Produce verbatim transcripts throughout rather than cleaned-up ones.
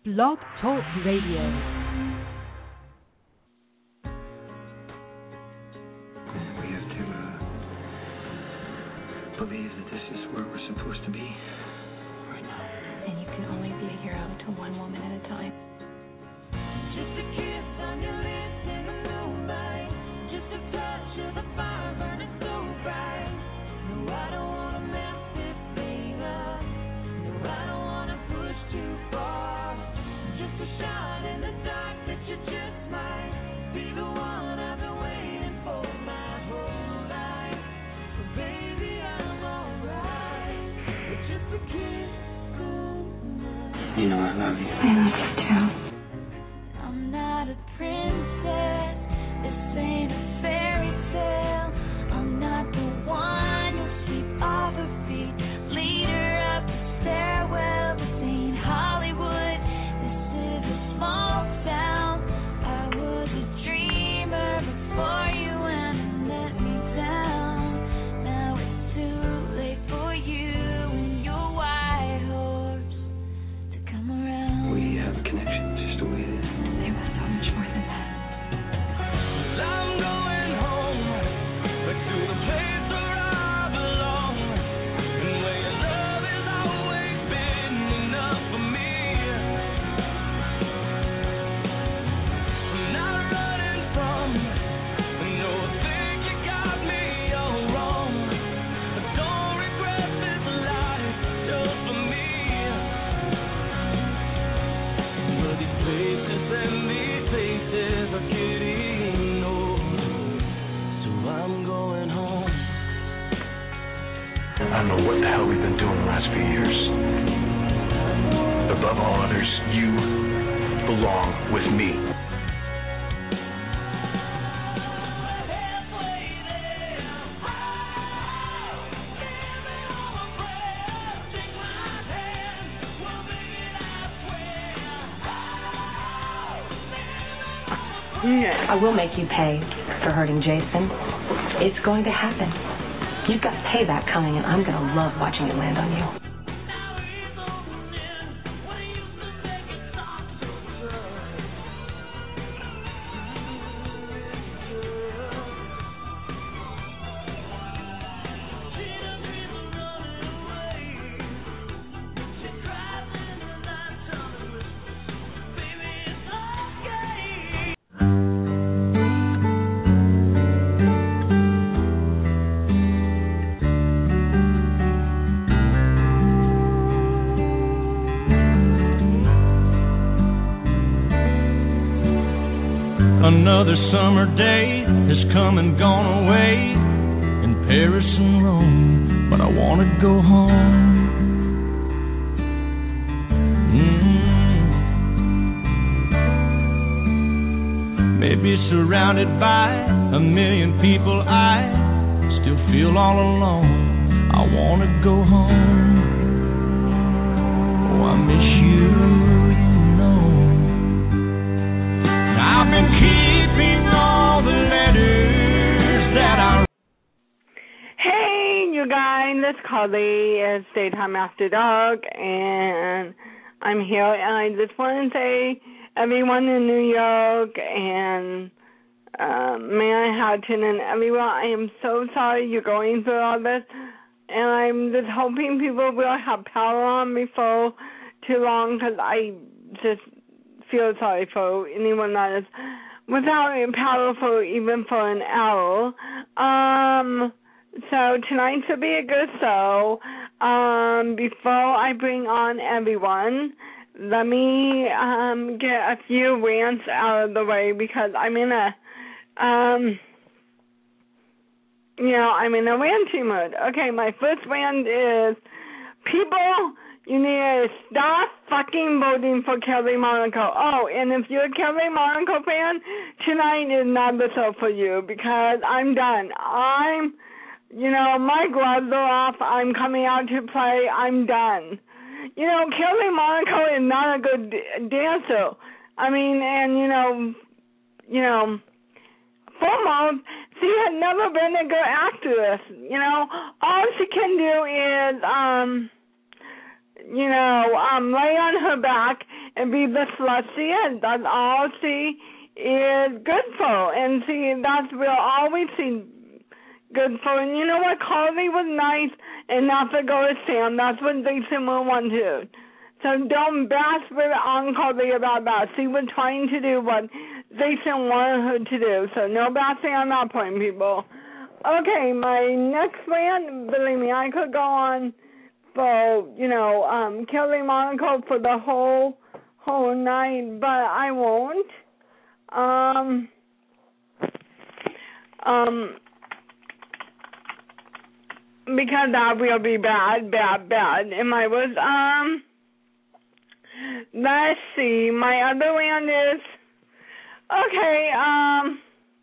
Blog Talk Radio. We have to uh, believe that this is where we're supposed to be right now. And you can only be a hero to one woman at a time. Just a kiss on your lips in the moonlight. Just a touch of the fire burning so bright. No, I don't want to mess this thing up. No, I don't want to push too far. Just a shot in the dark that you just might be the one I've been waiting for my whole life. But baby, I'm alright. It's just a kiss goodnight. You know I love you. I love you too. I'm not a princess. This ain't a fairy tale. I'm not the one who'll sweep off her feet, lead her up the stairwell. This ain't Hollywood. This is a small town. I was a dreamer before you went and let me down. Now it's too late for you and your white horse to come around. We have a connection, just the way it is. There was so much more than that. I'm going home, back to the place where I belong, and where your love has always been enough for me. I'm not running from, no, I think you got me all wrong. I don't regret this life just for me. But these places and these faces are getting old, so I'm going home. I don't know what the hell we've been doing the last few years. Above all others, you belong with me. I will make you pay for hurting Jason. It's going to happen. You've got payback coming, and I'm going to love watching it land on you. Another summer day has come and gone away in Paris and Rome, but I want to go home. Mm. Maybe surrounded by a million people, I still feel all alone. I want to go home. Oh, I miss you, you know. I've been keeping all the letters that I... Hey, you guys, it's Carly. It's Daytime After Dark, and I'm here, and I just want to say, everyone in New York and uh, Manhattan and everyone, I am so sorry you're going through all this, and I'm just hoping people will have power on before too long, because I just feel sorry for anyone that is without power for even for an hour. Um, so tonight should be a good show. Um, before I bring on everyone, let me um, get a few rants out of the way, because I'm in a, um, you know, I'm in a ranting mood. Okay, my first rant is, people, you need to stop fucking voting for Kelly Monaco. Oh, and if you're a Kelly Monaco fan, tonight is not the show for you, because I'm done. I'm, you know, my gloves are off. I'm coming out to play. I'm done. You know, Kelly Monaco is not a good d- dancer. I mean, and, you know, you know, foremost, she had never been a good actress. You know, all she can do is, um... you know, um, lay on her back and be the slut she is. That's all she is good for. And see, that's we'll always see good for. And you know what? Carly was nice enough to go to Sam. That's what Jason will want to do. So don't bash on Carly about that. She was trying to do what Jason wanted her to do. So no bashing on that point, people. Okay, my next rant, believe me, I could go on for, you know, um, Kelly Monaco for the whole whole night, but I won't. Um, um, because that will be bad, bad, bad. And I was, um, let's see, my other rant is, okay, um,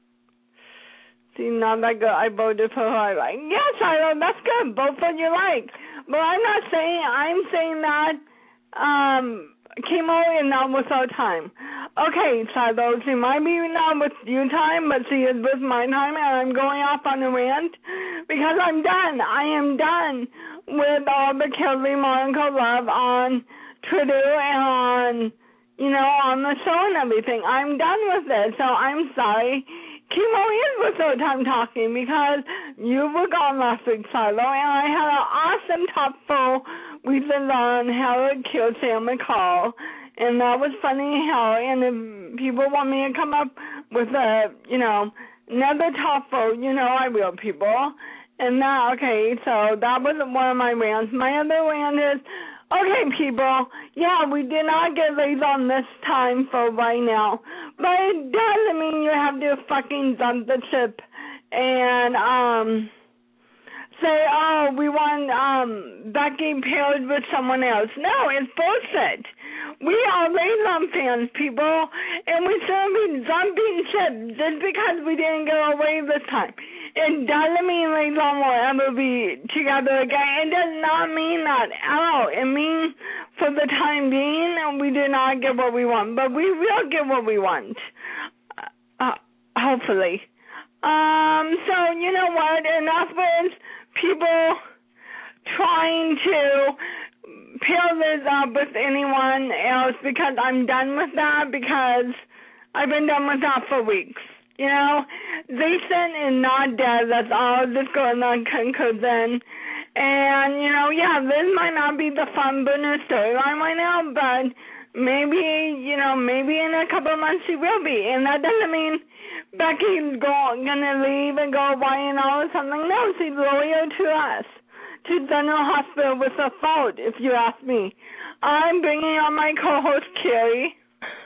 see, not that good. I voted for her. I like, yes, I know, that's good. Vote for you like. But I'm not saying, I'm saying that um, chemo is not with our time. Okay, Shiloh, she might be not with you time, but she is with my time, and I'm going off on a rant because I'm done. I am done with all the Kelly Monaco love on Twitter and on, you know, on the show and everything. I'm done with it, so I'm sorry. Chemo is with her time talking because you were gone last week, Shiloh, and I had an awesome top full reasons on how to kill Sam McCall, and that was funny how, and if people want me to come up with a, you know, another top full, you know I will, people. And now, okay, so that was one of my rants. My other rant is, okay, people, yeah, we did not get laid on this time for right now, but it doesn't mean you have to fucking dump the ship and um say, oh, we want um Becky paired with someone else. No, it's bullshit. We are Layla fans, people, and we shouldn't be jumping ship just because we didn't get away this time. It doesn't mean Layla will ever be together again. It does not mean that at all. It means for the time being, we did not get what we want, but we will get what we want, uh, hopefully. Um, so, you know what? Enough with people trying to pair this up with anyone else because I'm done with that because I've been done with that for weeks. You know, Jason is not dead. That's all that's going on conclusion. And, you know, yeah, this might not be the fun bonus storyline right now, but maybe, you know, maybe in a couple of months she will be. And that doesn't mean Becky's go, gonna leave and go away and all or something. No, she's loyal to us, to General Hospital with a fault, if you ask me. I'm bringing on my co-host, Carrie.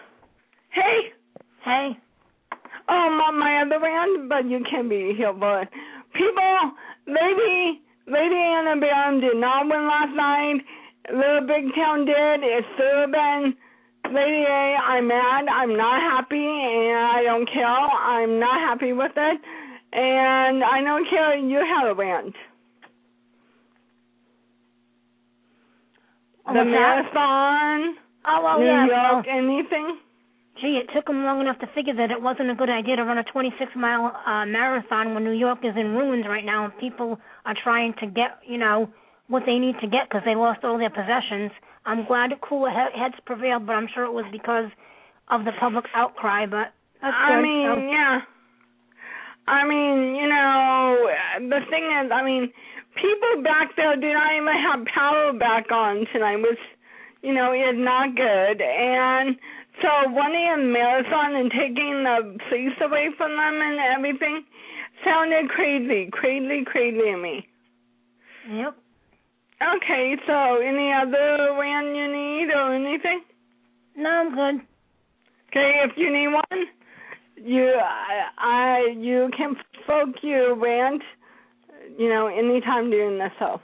Hey. Hey. Oh, my, my other rant, but you can be here, but people, Lady, Lady Antebellum did not win last night. Little Big Town did. It should have been Lady A. I'm mad. I'm not happy, and I don't care. I'm not happy with it. And I know, Carrie, you have a rant. Oh, the what's marathon, oh, well, New yeah, York, well, anything? Gee, it took them long enough to figure that it wasn't a good idea to run a twenty-six mile uh, marathon when New York is in ruins right now and people are trying to get, you know, what they need to get because they lost all their possessions. I'm glad cooler he- heads prevailed, but I'm sure it was because of the public outcry, but that's I good. mean, so. yeah. I mean, you know, the thing is, I mean, people back there do not even have power back on tonight, which, you know, is not good. And so running a marathon and taking the police away from them and everything sounded crazy, crazy, crazy to me. Yep. Okay, so any other rant you need or anything? No, I'm good. Okay, if you need one, you I, I you can folk your rant, you know, anytime during the show.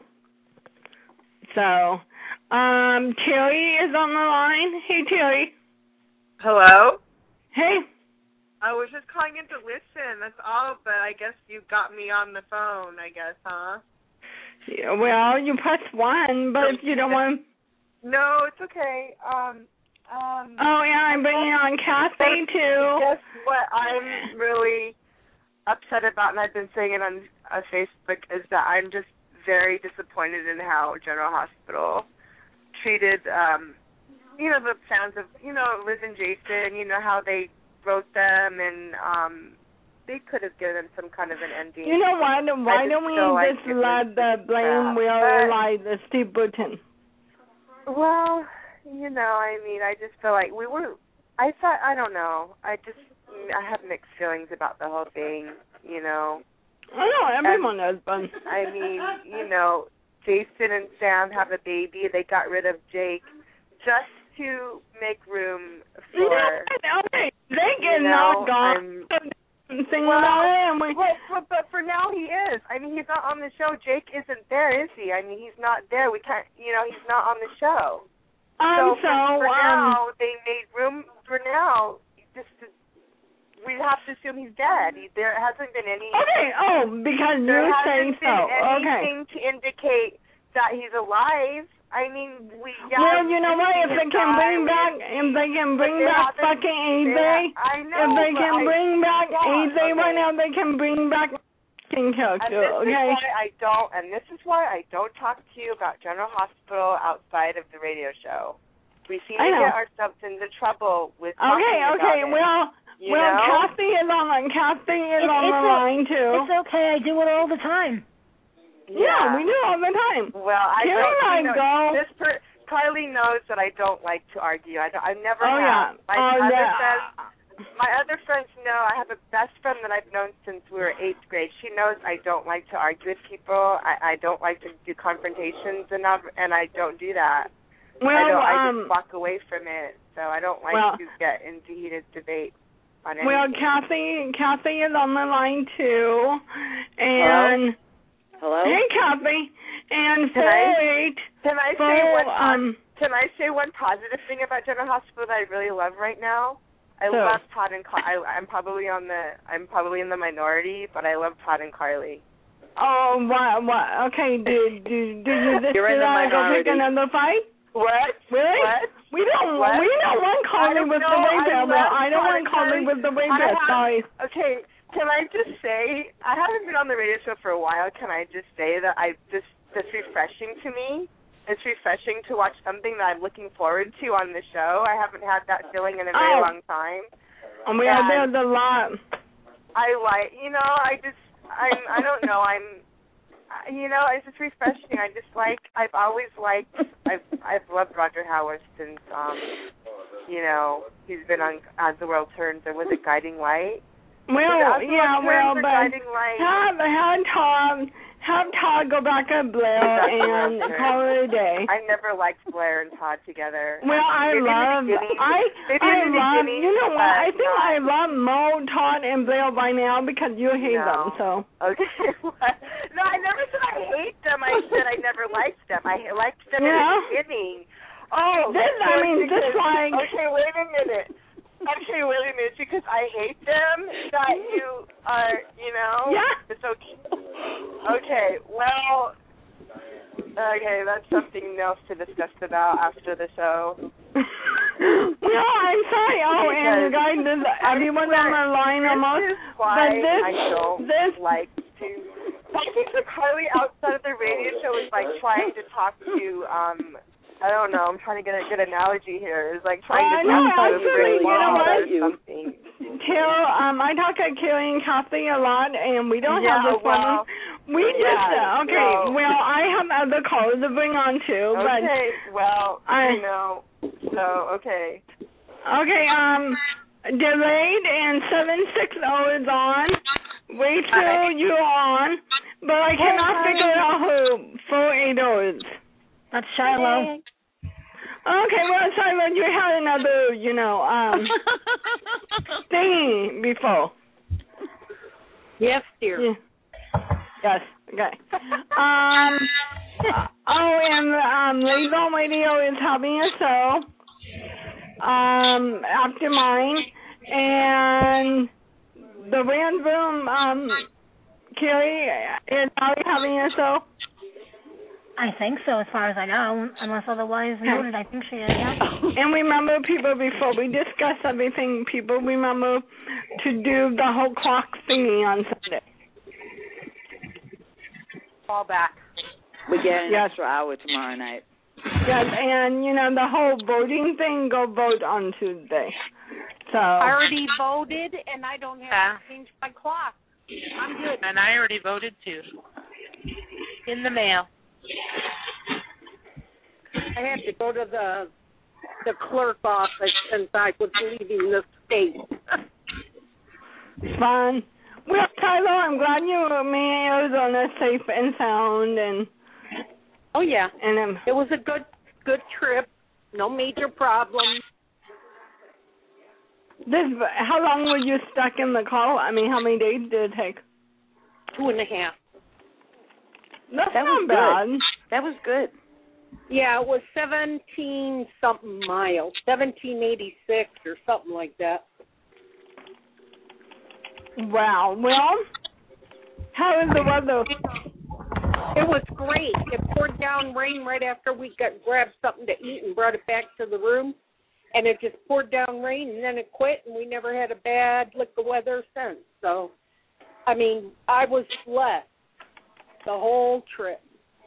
So, um, Terry is on the line. Hey, Terry. Hello? Hey. I was just calling in to listen, that's all, but I guess you got me on the phone, I guess, huh? Yeah, well, you press one, but if you don't want... No, it's okay. Um, um, oh, yeah, I'm bringing on Kathy, too. Guess what I'm really upset about, and I've been saying it on uh, Facebook, is that I'm just very disappointed in how General Hospital treated um, you know, the sounds of, you know, Liz and Jason, you know, how they wrote them, and um, they could have given them some kind of an ending. You know what? Why don't we like just let the blame wheel lie the Steve Burton? Well, you know, I mean, I just feel like we were, I thought, I don't know, I just, I have mixed feelings about the whole thing, you know. I know, everyone and, does, but... I mean, you know, Jason and Sam have a baby. They got rid of Jake just to make room for... No, okay, Jake is not gone. Sing well, about it and we... well, but, but for now he is. I mean, he's not on the show. Jake isn't there, is he? I mean, he's not there. We can't, you know, he's not on the show. Um, so, so for, for um, now, they made room for now. Just to, we have to assume he's dead. He, there hasn't been any. Okay. Oh, because there you're saying so. Anything okay. to indicate that he's alive. I mean, we. Yeah, well, you know what? If they can bring back, if they can bring back fucking A J, I know. If they can I, bring back yeah, A J okay. right now, they can bring back King character. And this okay. is why I don't. And this is why I don't talk to you about General Hospital outside of the radio show. We seem to get ourselves into trouble with talking okay, about okay. it. Well, you well, know? Kathy is on the Kathy is It, on the a, line too. It's okay. I do it all the time. Yeah, yeah we do all the time. Well, I Here don't. I you know, go. This per, Carly knows that I don't like to argue. I don't, I never oh, have. Yeah. My oh, other yeah. friends, my other friends know. I have a best friend that I've known since we were eighth grade. She knows I don't like to argue with people. I, I don't like to do confrontations, and and I don't do that. Well, I, don't, I um, just walk away from it. So I don't like well, to get into heated debate on anything. Well, Kathy, Kathy is on the line too, and hello. hello? Hey, Kathy, and can I, wait, can I for, say one? Um, can I say one positive thing about General Hospital that I really love right now? I so. love Todd and Car- I, I'm probably on the I'm probably in the minority, but I love Todd and Carly. Oh, what? What? Okay, do do do you just You're in the uh, go pick minority. another fight? What? Really? What? We don't. What? We don't want Carly with know, the rape I, bill. I don't want Carly with the rape bill. Sorry. Okay. Can I just say I haven't been on the radio show for a while. Can I just say that I just it's refreshing to me. It's refreshing to watch something that I'm looking forward to on the show. I haven't had that feeling in a very oh. long time. And we are there a lot. I like, you know, I just, I'm, I don't know, I'm, you know, it's just refreshing. I just like, I've always liked, I've, I've loved Roger Howard since, um, you know, he's been on As the World Turns, or was it Guiding Light? Well, yeah, well, but have, have Todd, have Todd go back to Blair and call it a day. I never liked Blair and Todd together. Well, I Maybe love, I, I love, you know what, I think not. I love Mo, Todd, and Blair by now because you hate no. them, so. Okay, no, I never said I hate them. I said I never liked them. I liked them yeah. in the beginning. Oh, this, I mean, because, just like. Okay, wait a minute. Okay, wait a minute. Because I hate them, that you are, you know. Yeah. It's okay. Okay, well. Okay, that's something else to discuss about after the show. No, I'm sorry. Oh, and guys, this, everyone on the line almost. This is why but this, I don't this, like to. Talking to Carly outside of the radio show is like trying to talk to, um, I don't know, I'm trying to get a good analogy here. It's like trying uh, to no, talk to a actually, you know what? or something. Carol, um, I talk to Carrie and Kathy a lot, and we don't yeah, have this well, one. We just, yeah, uh, okay, no. well, I have other callers to bring on, too. But okay, well, I, you know, so, okay. Okay, um, delayed and seven six zero is on. Wait till Hi. you're on, but I cannot Hi. figure out who four eight zero is. That's Shiloh. Hey. Okay, well, Shiloh, you had another, you know, um, thingy before. Yes, dear. Yeah. Yes, okay. um, uh, oh, and um, Legal Radio is having a show um, after mine, and the Rand Room, um, Carrie, is already having a show. I think so, as far as I know, unless otherwise noted. I think she is, yeah. And remember, people, before we discuss everything, people remember to do the whole clock thingy on Sunday. Fall back. We get an yes. extra hour tomorrow night. Yes, and, you know, the whole voting thing, go vote on Tuesday. So I already voted, and I don't have Yeah. to change my clock. I'm good. And I already voted too. In the mail. I had to go to the the clerk office since I was leaving the state. fun. Well, Tyler, I'm glad you made Arizona safe and sound, and Oh yeah, and um, it was a good good trip. No major problems. this. How long were you stuck in the car? I mean, how many days did it take? Two and a half. That's That not was bad. good. That was good. Yeah, it was seventeen something miles, seventeen eighty six or something like that. Wow. Well, how is the weather? It was great. It poured down rain right after we got grabbed something to eat and brought it back to the room, and it just poured down rain and then it quit, and we never had a bad lick of weather since. So, I mean, I was blessed the whole trip.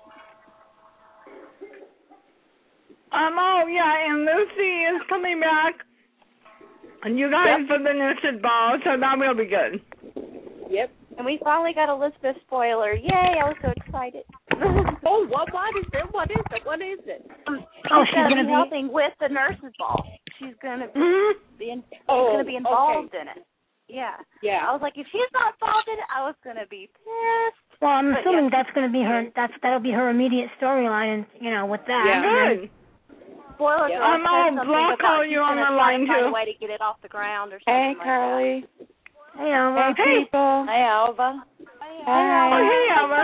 Um. Oh yeah, and Lucy is coming back, and you guys Yep. for the nurses ball, so that will be good. Yep. And we finally got Elizabeth spoiler. Yay, I was so excited. Oh, what, what is it? What is it? What is it? Oh, she's gonna gonna be be- helping with the nurses ball. She's gonna Mm-hmm. be in, she's Oh, gonna be involved okay. in it. Yeah. Yeah. I was like, if she's not involved in it, I was gonna be pissed. Well, I'm But assuming yeah. that's going to be her. That's that'll be her immediate storyline, and you know, with that. Yeah. And then- Good. Spoiler Yeah. girl Um, said I'll something block about all she's you on gonna the try line, and find too. a way to get it off the ground or Hey, something like Carly. Hey, Alva. Hey, people. that. Hey, Alva. Oh, hey, Alva.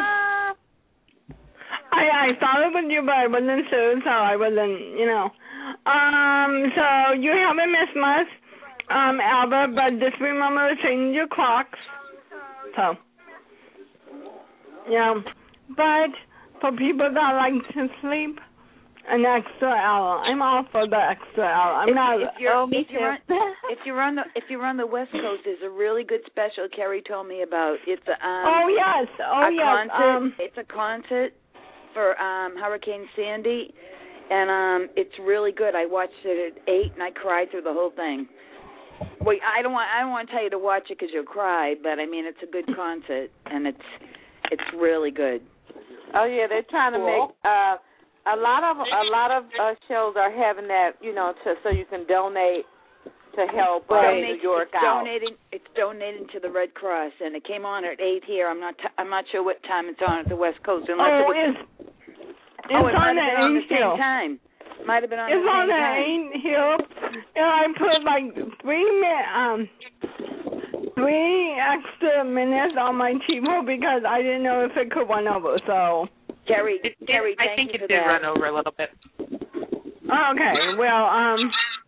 I I thought it was you, but I wasn't sure, so I wasn't, you know. Um, so you haven't missed much, um, Alva, but just remember to change your clocks. So, yeah. But for people that like to sleep, an extra hour. I'm all for the extra hour. I'm if, not. if you're Oh, me if you're on, too. if you're on the if you're on the West Coast, there's a really good special Carrie told me about. It's a um, Oh yes, oh a yes. concert. Um, It's a concert for um Hurricane Sandy, and um it's really good. I watched it at eight, and I cried through the whole thing. Wait, I don't want I don't want to tell you to watch it because you'll cry, but I mean it's a good concert, and it's it's really good. Oh yeah, they're trying to Cool. make uh, a lot of a lot of uh, shows are having that, you know, to so you can donate to help uh, Donate- New York it's out. donating. It's donating to the Red Cross, and it came on at eight here. I'm not. T- I'm not sure what time it's on at the West Coast. Unless oh, it was, it's it's oh, it on might have the been on the eight same hill. time. Might have been on It's the on same the time. eight hill, and I put like three mi- um three extra minutes on my TiVo because I didn't know if it could run over. So. Carrie, It did, Carrie, I thank think you it for did that. run over a little bit. Okay. Well, um.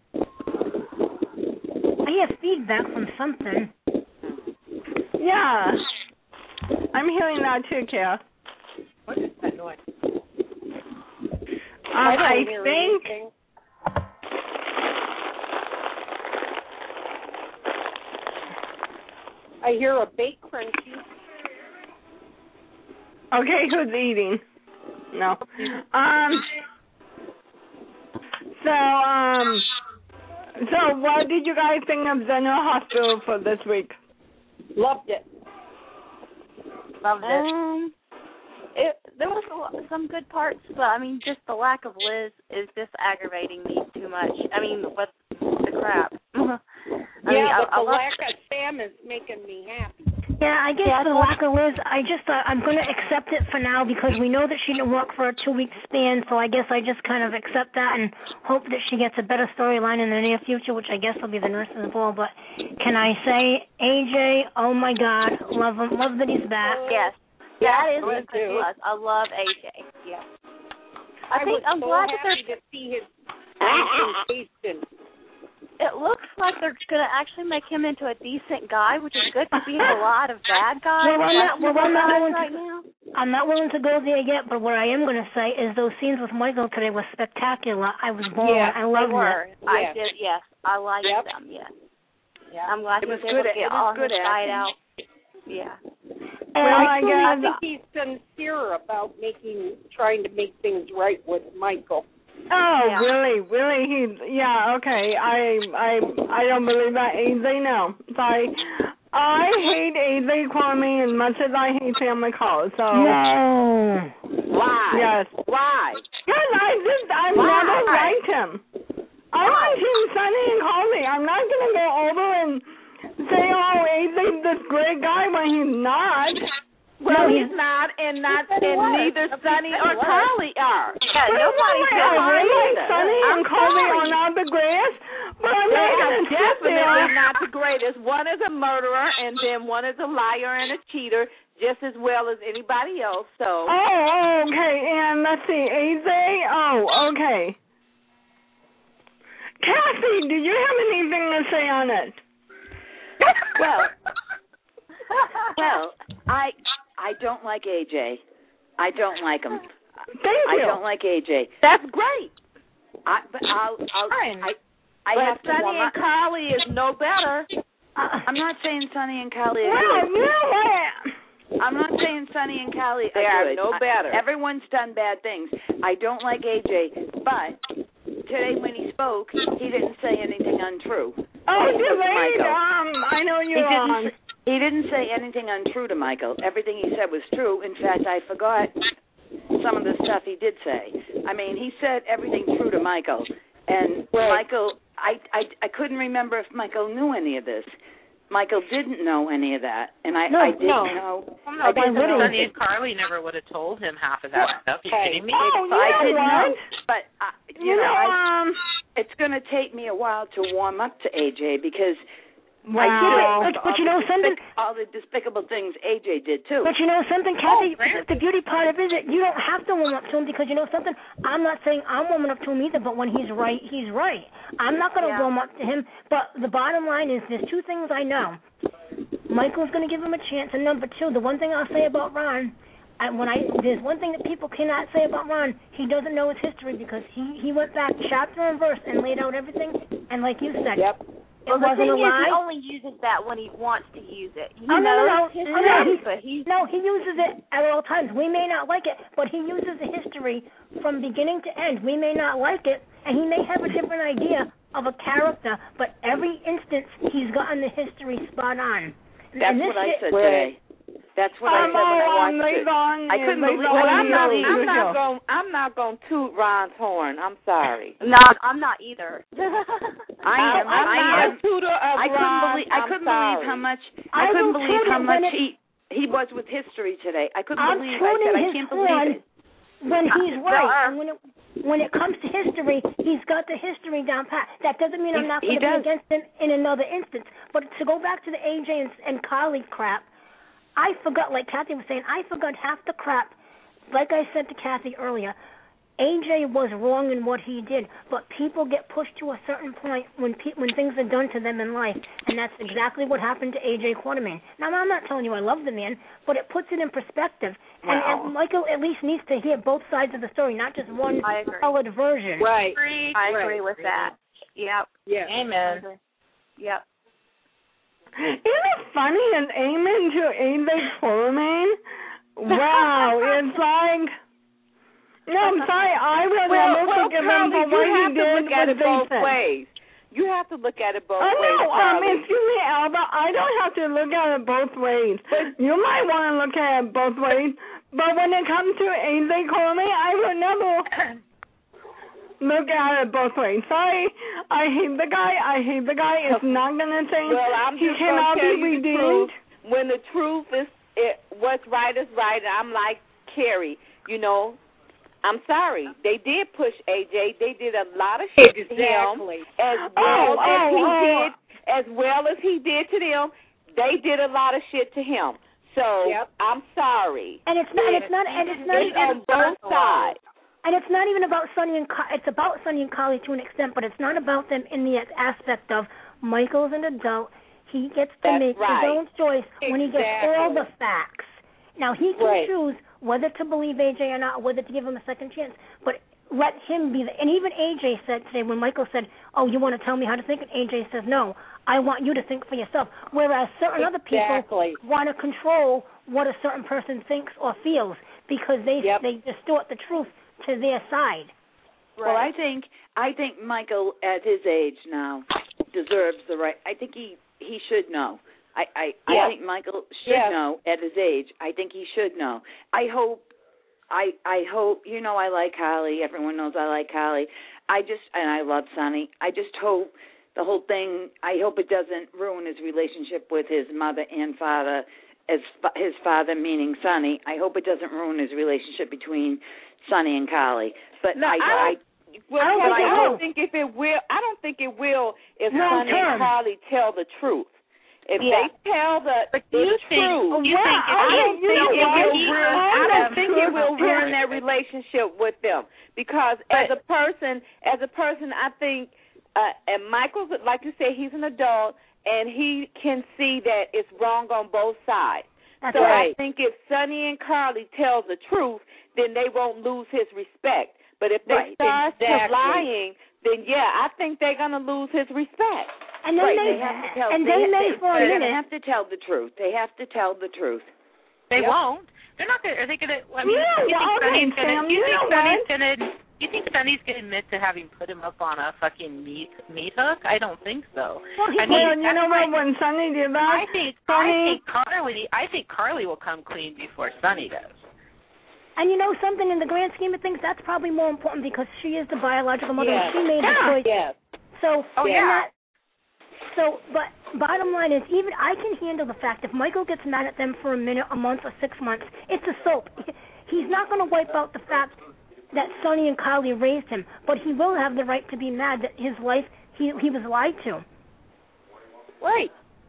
I have feedback from something. Yeah. I'm hearing that too, Kara. What is that noise? Um, I I don't hear think. anything. I hear a bake crunchy. Okay, who's eating? No. Um. So, um. So, what did you guys think of General Hospital for this week? Loved it. Loved it. Um, it there was a, lo- some good parts, but I mean, just the lack of Liz is just aggravating me too much. I mean, what the crap? I yeah, mean, I, but I the love- lack of Sam is making me happy. Yeah, I guess for the lack of Liz, I just uh, I'm going to accept it for now because we know that she didn't work for a two-week span. So I guess I just kind of accept that and hope that she gets a better storyline in the near future, which I guess will be the nurses ball. But can I say, A J? Oh my God, love him, love that he's back. Yes, Yeah, that is me a good too. plus. I love A J. Yeah. I I think was I'm so glad that happy they're. to see his presentation. It looks like they're going to actually make him into a decent guy, which is good because we have a lot of bad guys. Well, I'm not, well, I'm not guys willing right to, now. I'm not willing to go there yet. But what I am going to say is those scenes with Michael today were spectacular. I was blown. Yeah, I loved They were. it. I Yeah. did. Yes, I liked Yep. them. Yes. Yeah. I'm glad It he was was able good- to get it was all good his side acting. out. Yeah. Well, I I guess. think he's sincere about making, trying to make things right with Michael. Oh, Yeah. really? Really? He? Yeah. Okay. I I I don't believe that. A J, no. Sorry. I hate A J Kwame as much as I hate Family Call. So. No. Why? Yes. Why? Because I just I Why? never liked him. I like him, Sonny and Carly. I'm not gonna go over and say, oh, A J's this great guy when he's not. Well, No, he's he's- not, and not, said he and was. neither He Sonny said he or was. Carly are. Yeah, But nobody wait, said I really like either. Sonny I'm and Carly sorry. are not the greatest, but I'm They not are gonna sit definitely there. not the greatest. One is a murderer, and then one is a liar and a cheater, just as well as anybody else. So. Oh, okay. And let's see, A J. Oh, okay. Kathy, do you have anything to say on it? Well, well, I I don't like A J. I don't like him. Thank I you. don't like A J. That's great. I but I'll I'll Fine. I I but have to Sonny warm and up. Carly is no better. I'm not saying Sonny and Callie are Well, good. you know what? I'm not saying Sonny and Callie They are are good. no I- better. everyone's done bad things. I don't like A J, but today when he spoke, he didn't say anything untrue. Oh, He you spoke to wait. Michael. Um, I know He you're didn't. on. s- He didn't say anything untrue to Michael. Everything he said was true. In fact, I forgot some of the stuff he did say. I mean, he said everything true to Michael, and Right. Michael. I, I I couldn't remember if Michael knew any of this. Michael didn't know any of that, and I No, I didn't no. know. Well, I no, didn't because know. Sonny and Carly never would have told him half of that stuff. Are you Hey. kidding me? Oh, you I know didn't what? know, but uh, you, You know, know, I, um, it's going to take me a while to warm up to A J because wow. I did But- but you know something? all the despicable things A J did too. But you know something, Kathy? Oh, granted. The beauty part of it is that you don't have to warm up to him because you know something? I'm not saying I'm warming up to him either, but when he's right, he's right. I'm not going to Yeah. warm up to him, but the bottom line is there's two things I know. Michael's going to give him a chance, and number two, the one thing I'll say about Ron, I, when I there's one thing that people cannot say about Ron, he doesn't know his history because he, he went back chapter and verse and laid out everything, and like you said, Yep. it Well, the wasn't thing a is, lie. he only uses that when he wants to use it. He Oh, no, no, knows no. his Oh, no, history, he- but he's No, he uses it at all times. We may not like it, but he uses the history from beginning to end. We may not like it, and he may have a different idea of a character, but every instance he's gotten the history spot on. And That's this what I shit- said today. That's what I I'm said when I all on watched it. Levon, I couldn't yeah, believe. Levon Well, I'm not. Neal. I'm not going. I'm not going to toot Ron's horn. I'm sorry. no, I'm not either. I am. I'm I not am. a tutor of I couldn't Ron. believe. I I'm couldn't sorry. believe how much. I I couldn't will believe tune how it much when it- he he was with history today. I couldn't I'm believe. I said tuning I his can't horn believe it. when he's Uh, right. uh, And when it when it comes to history, he's got the history down pat. That doesn't mean I'm He- not he going to be does. against him in another instance. But to go back to the A J and, and colleague crap, I forgot, like Kathy was saying, I forgot half the crap. Like I said to Kathy earlier, A J was wrong in what he did, but people get pushed to a certain point when pe- when things are done to them in life, and that's exactly what happened to A J Quartermain. Now, I'm not telling you I love the man, but it puts it in perspective, and, Wow. and Michael at least needs to hear both sides of the story, not just one I agree. colored version. Right. Agreed. I agree Right. with that. Yep. Yeah. I Amen. agree. Yep. Isn't it funny an amen to A J Quartermain? Wow, it's like. No, I'm sorry. I will Well, never well, forgive him Carly, for you what he have to did look at with it both Jason. ways. You have to look at it both I ways, know. Um, Carly. excuse me, Alba. I don't have to look at it both ways. You might want to look at it both ways, but when it comes to A J Quartermain, I will never look at it both ways. Sorry, I hate the guy. I hate the guy. It's not gonna change. Well, I'm he just cannot gonna tell be you the redeemed. truth. When the truth is, it, what's right is right. And I'm like Carrie. You know, I'm sorry. They did push A J. They did a lot of shit to him, Exactly. as Oh, well as oh, he oh. did, as well as he did to them. They did a lot of shit to him. So Yep. I'm sorry. And it's not. And it's not. And it's not. It's on both sides. And it's not even about Sonny and Ca- it's about Sonny and Carly to an extent, but it's not about them in the aspect of Michael's an adult. He gets to That's make right. his own choice when he gets all the facts. Now he can Right. choose whether to believe A J or not, whether to give him a second chance. But let him be the. And even A J said today when Michael said, "Oh, you want to tell me how to think?" and A J says, "No, I want you to think for yourself." Whereas certain other Exactly. people want to control what a certain person thinks or feels because they Yep. they distort the truth to their side. Right. Well, I think I think Michael, at his age now, deserves the right. I think he, he should know. I I, yeah. I think Michael should yeah. know at his age. I think he should know. I hope. I I hope. You know, I like Holly. Everyone knows I like Holly. I just and I love Sonny. I just hope the whole thing. I hope it doesn't ruin his relationship with his mother and father. As fa- his father, meaning Sonny. I hope it doesn't ruin his relationship between Sonny and Carly. But no, I, I, I, well, I, don't, I, I don't think if it will. I don't think it will if no, Sonny term. and Carly tell the truth. If yeah. they tell the, but the you think, truth, you think I don't think it will ruin. I don't think it will truth. ruin their relationship with them because but, as a person, as a person, I think, uh, and Michael's like you said, he's an adult and he can see that it's wrong on both sides. That's so right. I think if Sonny and Carly tell the truth, then they won't lose his respect. But if they right, start exactly. lying, then yeah, I think they're gonna lose his respect. And then right, they, they have to tell, and they, they may they, for a minute. They have to tell the truth. They have to tell the truth. They yep. won't. They're not gonna. Are they gonna? I mean, yeah, you think well, Sonny's okay, gonna? Sam, You you think know Sonny's what? gonna? You think Sonny's gonna admit to having put him up on a fucking meat meat hook? I don't think so. Well, he I mean, well, you know what? When Sonny did that, I think Sonny, I think Carly. I think Carly will come clean before Sonny does. And you know something, in the grand scheme of things, that's probably more important because she is the biological mother Yes. and she made the Yeah. choice. Yes. So, Oh, in yeah. that, so, but bottom line is, even I can handle the fact if Michael gets mad at them for a minute, a month, or six months, it's a soap. He's not going to wipe out the fact that Sonny and Carly raised him, but he will have the right to be mad that his life, he he was lied to. Right.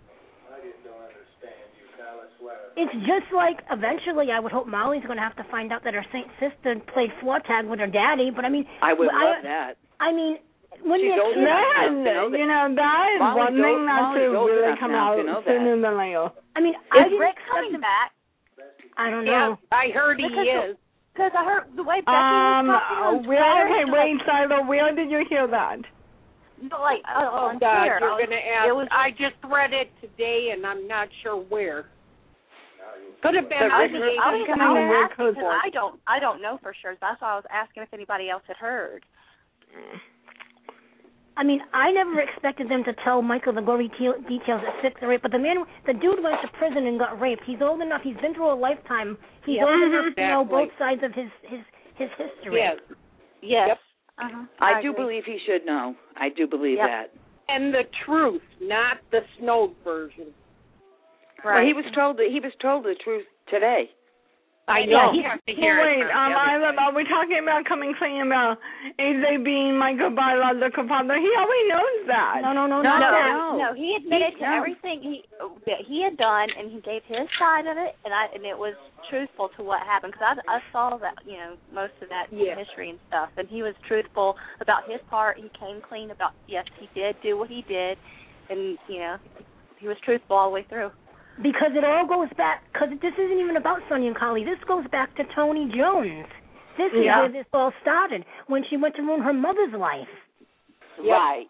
It's just like, eventually, I would hope Molly's going to have to find out that her Saint sister played floor tag with her daddy, but I mean... I would I, love that. I mean, when She's you're old kids... that, enough to know that. you know, that is Molly's one thing old- that Molly's should old really enough come now out to know sooner that. than later. I mean, I Is didn't Rick expect coming him- back? I don't Yeah, know. I heard he Because is. Because I heard the way Becky Um, was talking on where, Twitter, okay, like, wait, Silo, where did you hear that? no, like uh, Oh on God, Twitter. you're I was- gonna ask. It was, I just read it today, and I'm not sure where. Could have been. I was, on I was, the- I was Rick asking because Hosford. I don't, I don't know for sure. That's why I was asking if anybody else had heard. I mean, I never expected them to tell Michael the gory te- details at six or eight, but the man, the dude went to prison and got raped. He's old enough. He's been through a lifetime. He's Yep. old enough to know Exactly. both sides of his his his history. Yes. Yes. Yep. Uh-huh. I, I do agree. believe he should know. I do believe Yep. that. And the truth, not the snowed version. Right. Well, he was told that he was told the truth today. I Yeah, know. he has to Well, hear it wait, from um, the other I, side. are we talking about coming clean about A J being Michael biological father? He already knows that. No, no, no, No, not no, that. no, no. He admitted He- to no. everything he that he had done, and he gave his side of it, and I and it was truthful to what happened because I I saw that you know most of that Yeah. history and stuff, and he was truthful about his part. He came clean about yes, he did do what he did, and you know he was truthful all the way through. Because it all goes back, because this isn't even about Sonny and Carly. This goes back to Tony Jones. This is Yeah. where this all started, when she went to ruin her mother's life. Right.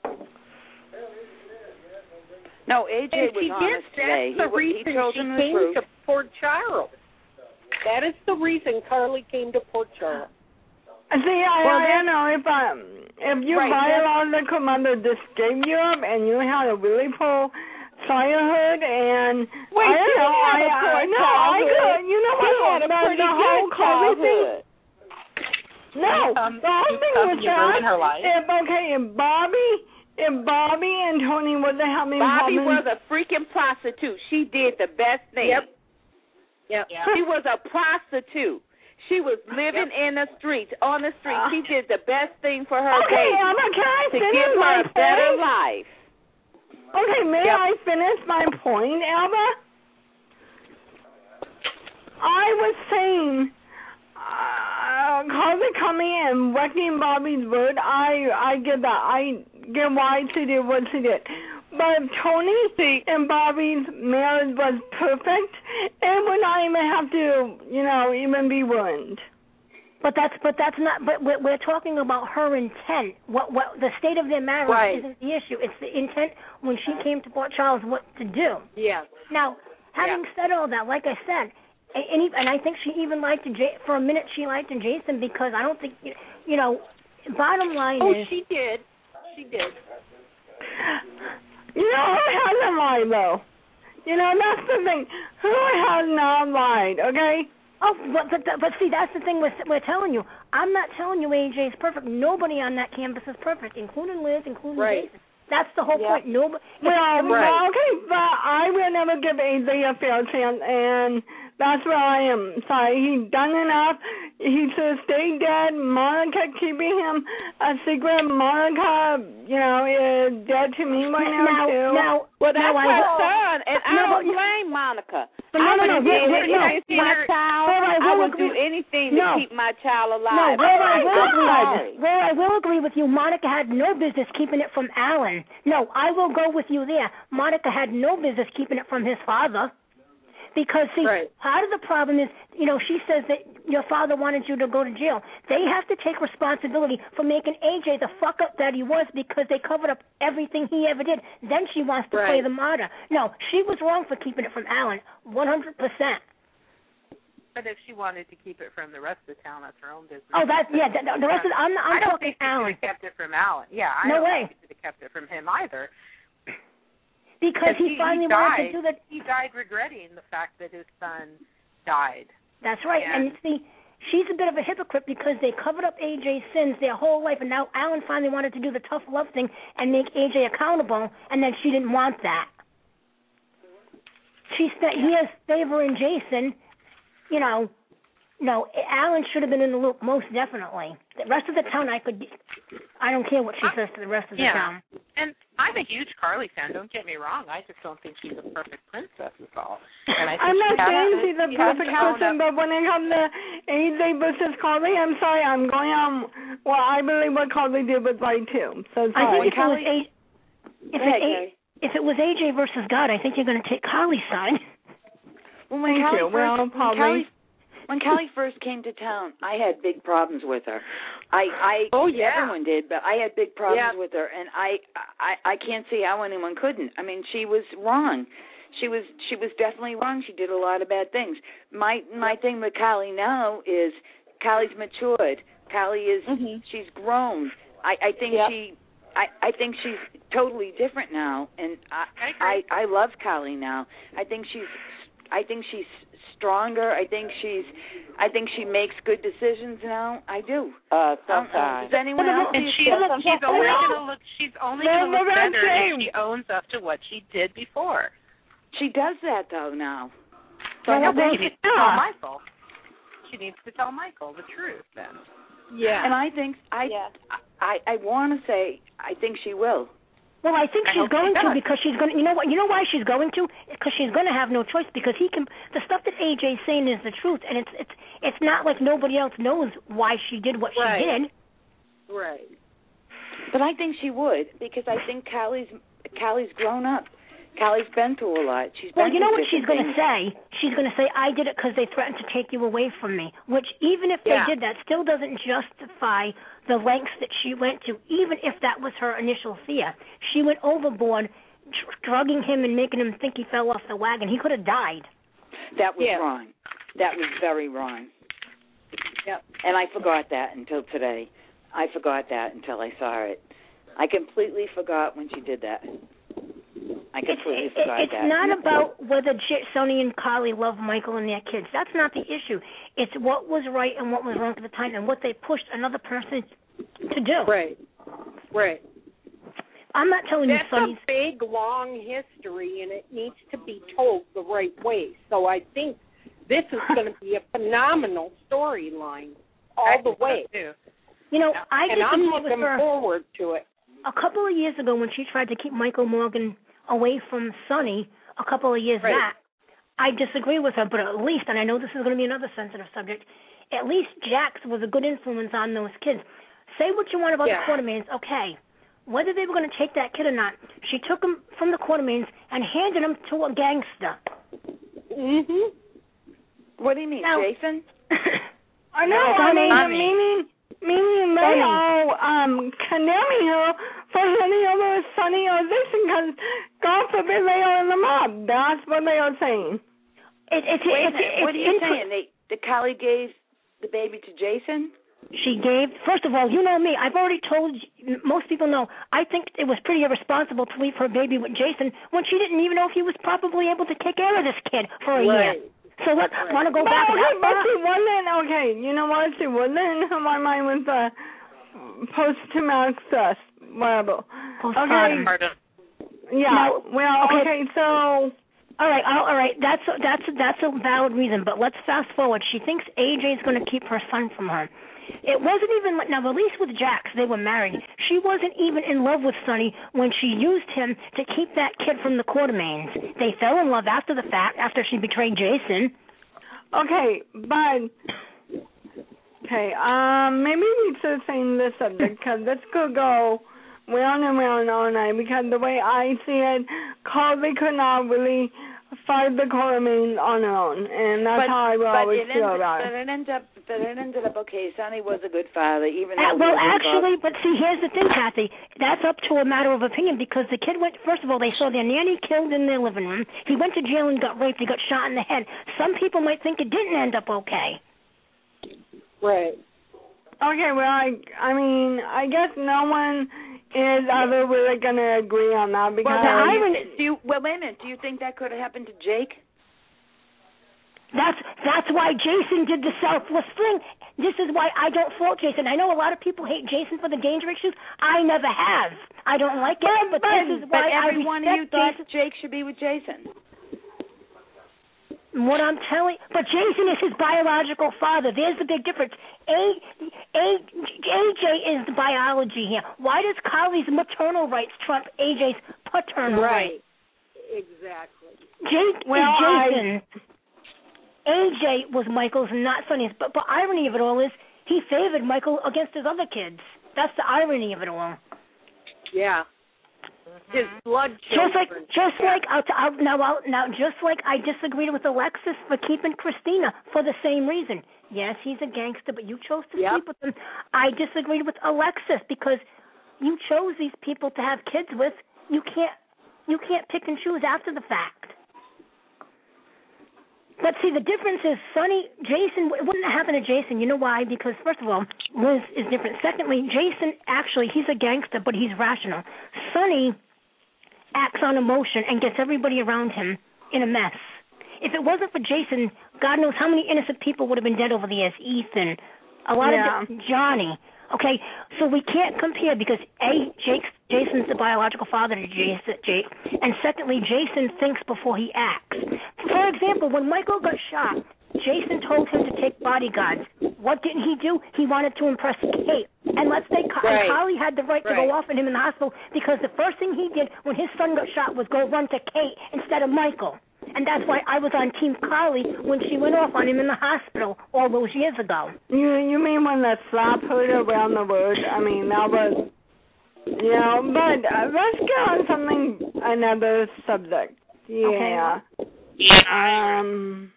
No, A J And was she honest did. today. That's the he, reason he told she him the came truth. to Port Charles. That is the reason Carly came to Port Charles. See, I, Well, I don't know if um, if your Right, biological mother just gave you up and you had a really poor childhood and Wait, I don't she know, didn't have I, a poor I, no, I childhood. could, you know She what, had a the, pretty the whole good Carly thing, childhood. no, Um, the whole you thing come was and you ruin that, her life. if, okay, if Bobby, if Bobby and Tony would have helped me Bobby help me- was a freaking prostitute. She did the best thing. Yep. Yep. Yeah. She was a prostitute. She was living in the streets, on the streets. She did the best thing for her Okay, baby Emma, can I to finish give my her a better point? life. Okay, may Yep. I finish my point, Alba? I was saying, uh, Carly coming and wrecking Bobby's word, I I get that. I get why she did what she did. But if Tony and Bobby's marriage was perfect, it would not even have to, you know, even be ruined. But that's but that's not. But we're, we're talking about her intent. What what the state of their marriage Right. isn't the issue. It's the intent when she came to Port Charles what to do. Yeah. Now, having said all that, like I said, and and, even, and I think she even lied to J- for a minute. She lied to Jason because I don't think you know bottom line oh, is... she did. She did. You know who hasn't lied, though? You know, that's the thing. Who has not lied, okay? Oh, but, but but see, that's the thing we're, we're telling you. I'm not telling you A J is perfect. Nobody on that campus is perfect, including Liz, including right. Jason. That's the whole yep. point. Nobody. Well, right. okay, but I will never give A J a fair chance, and that's where I am. Sorry, he's done enough. He should stay dead. Monica keeping him a secret. Monica, you know, is dead to me right now, now too. Now, well, that's now her I, son, and I no, don't blame Monica. But no, I no, no, would no, do no, anything no, to keep my child. I, I would agree. do anything no. to keep my child No, alive. where oh I will God. agree, where I will agree with you, Monica had no business keeping it from Alan. No, I will go with you there. Monica had no business keeping it from his father. Because, see, right. part of the problem is, you know, she says that your father wanted you to go to jail. They have to take responsibility for making A J the fuck up that he was because they covered up everything he ever did. Then she wants to right. play the martyr. No, she was wrong for keeping it from Alan, one hundred percent. But if she wanted to keep it from the rest of the town, that's her own business. Oh, that's, yeah, the, the rest of the, I'm, I'm I don't talking think she Alan. should have kept it from Alan. Yeah, I no don't way. think she should have kept it from him either. Because he, he finally he wanted died, to do that. He died regretting the fact that his son died. That's right. And, and see, she's a bit of a hypocrite because they covered up A J's sins their whole life, and now Alan finally wanted to do the tough love thing and make A J accountable, and then she didn't want that. She said he has favor in Jason. You know, no, Alan should have been in the loop, most definitely. The rest of the town, I could, I don't care what she says to the rest of the yeah. town. And I'm a huge Carly fan. Don't get me wrong. I just don't think she's a perfect princess is all. And I think I'm not saying to, she's a perfect person, but when it comes to A J versus Carly, I'm sorry, I'm going on. Well, I believe what Carly did was right too. So sorry. I think if Carly, it was A, if, it, A, if it was A J versus God, I think you're going to take Carly's side. Well, when Thank Callie you. first, Well, when probably. Callie, when Callie first came to town, I had big problems with her. I, I, oh yeah, everyone did, but I had big problems yeah. with her, and I, I, I can't see how anyone couldn't. I mean, she was wrong. She was, she was definitely wrong. She did a lot of bad things. My, my thing with Callie now is, Callie's matured. Callie is, mm-hmm. she's grown. I, I think yep. she. I, I think she's totally different now, and I, I, I, I love Callie now. I think she's, I think she's stronger. I think she's, I think she makes good decisions now. I do. Uh, sometimes. Does anyone else? And she's, she's only going to look. She's only going to look better if she owns up to what she did before. She does that though now. So well, I think well, she needs to tell Michael. She needs to tell Michael the truth then. Yeah. And I think I, yeah. I, I, I want to say I think she will. Well, I think I she's going she to because she's going to, you know what, you know why she's going to? Because she's going to have no choice because he can, the stuff that A J's saying is the truth, and it's it's it's not like nobody else knows why she did what right. she did. Right. But I think she would because I think Callie's, Callie's grown up. Callie's been through a lot. She's well, been you know through what she's going to say? She's going to say, I did it because they threatened to take you away from me, which even if yeah. they did that, still doesn't justify the lengths that she went to, even if that was her initial fear. She went overboard, dr- drugging him and making him think he fell off the wagon. He could have died. That was yeah. wrong. That was very wrong. Yep. And I forgot that until today. I forgot that until I saw it. I completely forgot when she did that. I completely it's, forgot it's that. It's not about whether J- Sonny and Carly love Michael and their kids. That's not the issue. It's what was right and what was wrong at the time and what they pushed another person to do. Right. Right. I'm not telling That's you, Sonny's... a big, long history, and it needs to be told the right way. So I think this is going to be a phenomenal storyline all the way. Too. You know, I and I'm disagree looking with her. forward to it. A couple of years ago when she tried to keep Michael Morgan away from Sonny, a couple of years right. back, I disagree with her, but at least, and I know this is going to be another sensitive subject, at least Jax was a good influence on those kids. Say what you want about yeah. the Quartermains, okay. Whether they were going to take that kid or not, she took him from the Quartermains and handed him to a gangster. Mm-hmm. What do you mean, now, Jason? I know, I mean, I meaning, meaning they all um, condemning her for handing over Sonny or Jason because, God forbid, they are in the mob. That's what they are saying. It, it's, Wait it's, a minute, it's, what are you it's, saying? They, the Callie gave the baby to Jason? She gave, first of all, you know me, I've already told, most people know, I think it was pretty irresponsible to leave her baby with Jason when she didn't even know if he was probably able to take care of this kid for a right. year. So let's right. want to go but, back. Okay, but she wasn't, okay, you know what, she wasn't in my mind with the post-traumatic stress, whatever. Postpartum. Okay. Yeah, now, well, okay, okay so... All right, all right. That's that's that's a valid reason, but let's fast forward. She thinks A J is going to keep her son from her. It wasn't even now. At least with Jax, they were married. She wasn't even in love with Sonny when she used him to keep that kid from the Quartermains. They fell in love after the fact, after she betrayed Jason. Okay, but okay. Um, maybe we should change this subject because this could go round and round all night. Because the way I see it, Carly could not really fight the Quartermains on her own, and that's but, how I will always it feel ended, about but it. it ended up, but it ended up okay. Sonny was a good father, even Uh, though well, he was actually, involved. but see, here's the thing, Kathy. That's up to a matter of opinion because the kid went. First of all, they saw their nanny killed in their living room. He went to jail and got raped. He got shot in the head. Some people might think it didn't end up okay. Right. Okay, well, I, I mean, I guess no one is ever really going to agree on that because... Well, the irony, do you, well, wait a minute. Do you think that could have happened to Jake? That's that's why Jason did the selfless thing. This is why I don't fault Jason. I know a lot of people hate Jason for the danger issues. I never have. I don't like it, but, but this is but why every I one of you respect thought Jake should be with Jason. What I'm telling, but Jason is his biological father. There's the big difference. A, A, A J is the biology here. Why does Carly's maternal rights trump A J's paternal right. rights? Exactly. Jake well, is Jason. I... A J was Michael's, not Sonny's. But the irony of it all is he favored Michael against his other kids. That's the irony of it all. Yeah. His blood Just like, children. just like I'll, I'll, now, I'll, now, just like I disagreed with Alexis for keeping Christina for the same reason. Yes, he's a gangster, but you chose to yep. sleep with him. I disagreed with Alexis because you chose these people to have kids with. You can't, you can't pick and choose after the fact. But see, the difference is Sonny, Jason, it wouldn't happen to Jason. You know why? Because, first of all, Liz is different. Secondly, Jason, actually, he's a gangster, but he's rational. Sonny acts on emotion and gets everybody around him in a mess. If it wasn't for Jason, God knows how many innocent people would have been dead over the years. Ethan, a lot yeah. of Johnny. Okay, so we can't compare because A, Jake's, Jason's the biological father to Jason, Jake, and secondly, Jason thinks before he acts. For example, when Michael got shot, Jason told him to take bodyguards. What didn't he do? He wanted to impress Kate. And let's say right. Carly had the right to right. go off on him in the hospital because the first thing he did when his son got shot was go run to Kate instead of Michael. And that's why I was on Team Carly when she went off on him in the hospital all those years ago. You you mean when the slap heard around the word? I mean, that was, you know, but uh, let's get on something, another subject. Yeah. Okay. Um,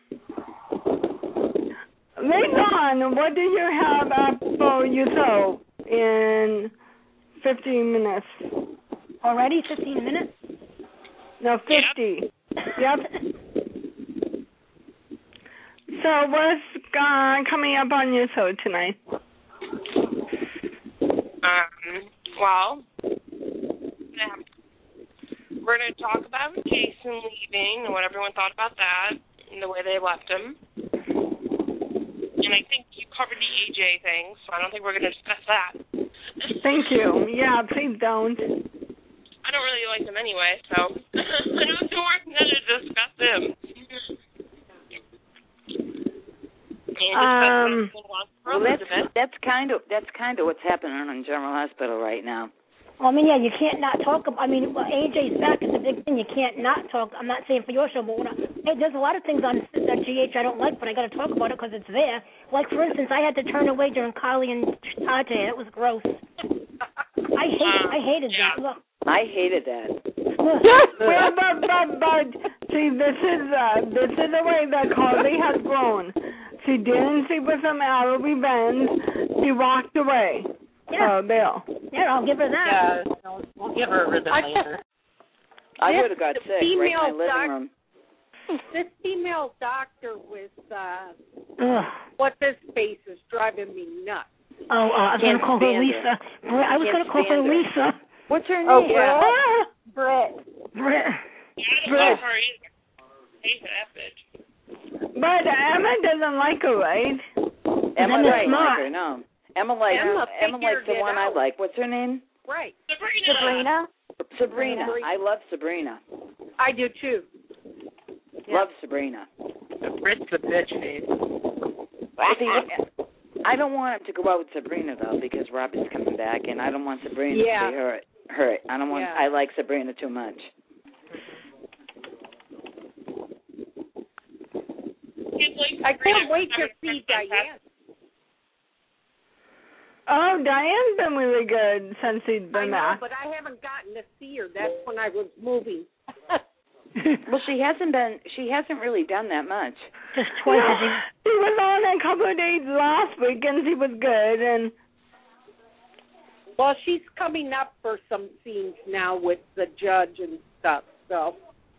later on, what do you have up for yourself in fifteen minutes? Already fifteen minutes? No, fifty. Yep. So what's uh, coming up on your show tonight? Um, well, yeah. We're going to talk about Jason leaving and what everyone thought about that and the way they left him. And I think you covered the A J thing, so I don't think we're going to discuss that. Thank you. Yeah, please don't. I don't really like him anyway, so I don't think we're going to discuss him. Um, well, that's that's kind of that's kind of what's happening in General Hospital right now. Well, I mean, yeah, you can't not talk about, I mean, well, A J's back is a big thing. You can't not talk. I'm not saying for your show, but when I, hey, there's a lot of things on that G H I don't like, but I got to talk about it because it's there. Like, for instance, I had to turn away during Carly and Tate. That was gross. I hate, I hated that. Look. I hated that. well, but, but, but, see, this is, uh, this is the way that Carly has grown. She didn't sleep with him out of revenge. She walked away. Yeah. So, Bill. Yeah, I'll give her that. Yeah, we'll, we'll give her a rhythm later. I would have got sick right in my living doc- room. This female doctor with, uh, Ugh. what's his face is driving me nuts. Oh, uh, I was going to call her stand Lisa. Brit, I was Can't going to call her stand her. Lisa. What's her name? Oh, yeah. Britt. Britt. Yeah, I don't Britt. love her either. I hate that bitch. But Emma doesn't like her, right? Emma Emma's doesn't smart. like her, no. Emma likes Emma Emma likes the figured it one I out. like. What's her name? Right. Sabrina. Sabrina. Sabrina. I love Sabrina. I do too. Love Sabrina. Britt's the bitch face. See, I don't want him to go out with Sabrina though, because Robert's coming back, and I don't want Sabrina Yeah. to be hurt. Hurt. I don't want. Yeah. I like Sabrina too much. I can't wait to see Diane. Oh, Diane's been really good since he's I been know, back. but I haven't gotten to see her. That's when I was moving. Well, she hasn't been. She hasn't really done that much. Just twice, I think. He was on a couple of days last week, and he was good. And Well, she's coming up for some scenes now with the judge and stuff. So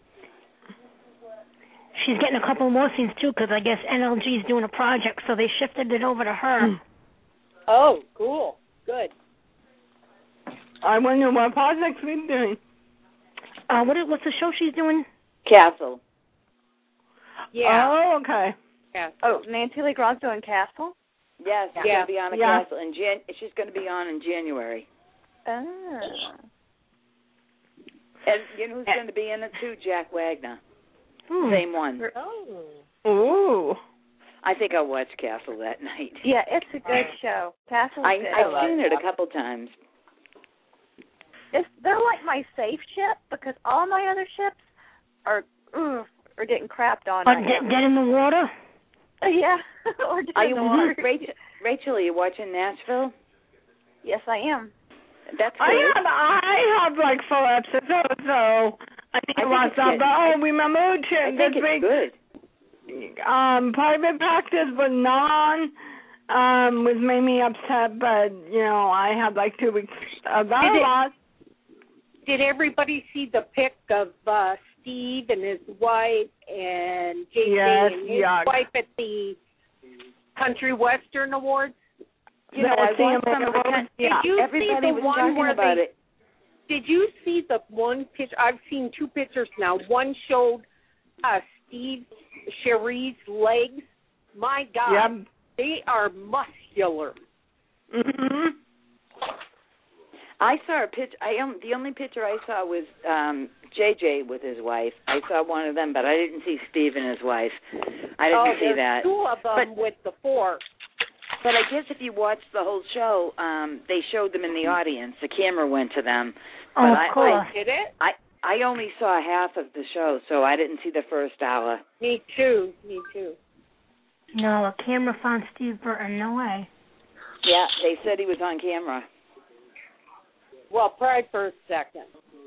She's getting a couple more scenes, too, because I guess N L G is doing a project, so they shifted it over to her. Oh, cool. Good. I wonder what project we're doing. Uh, what, what's the show she's doing? Castle. Yeah. Oh, okay. Yeah. Oh, Nancy Lee Grant's doing Castle? Yes, she's Yeah. going to be on a Yeah. Castle in Jan. She's going to be on in January. Oh. And you know who's going to be in it too? Jack Wagner. Hmm. Same one. Oh. Ooh. I think I'll watch Castle that night. Yeah, it's a good show. Castle's I, good. I've seen it a couple times. It's, they're like my safe ship because all my other ships are ooh, are getting crapped on. Uh, right dead, now. dead in the water? Yeah. or dead Are in you the water. Rachel? Rachel, are you watching Nashville? Yes, I am. That's I good. have, I have like four episodes, so I need I to think watch it's that. good. But oh, remember I to, think this it's week, good. um, private practice was non, um, which made me upset. But you know, I had like two weeks of that Did it- lot. Did everybody see the pic of uh, Steve and his wife and J J Yes, and his yuck. wife at the Country Western Awards? You know, I see watched him some on of the the road. con- Did you Everybody see the was one talking where about they, it. Did you see the one picture? I've seen two pictures now. One showed uh, Steve Cherie's legs. My God, Yep. they are muscular. Mhm. I saw a picture. I um, the only picture I saw was um, J J with his wife. I saw one of them, but I didn't see Steve and his wife. I didn't oh, see there's that. two of them But- with the four. But I guess if you watched the whole show, um, they showed them in the audience. The camera went to them. Oh, but of I, course. Did it? I I only saw half of the show, so I didn't see the first hour. Me too. Me too. No, a camera found Steve Burton. No way. Yeah, they said he was on camera. Well, probably for a second.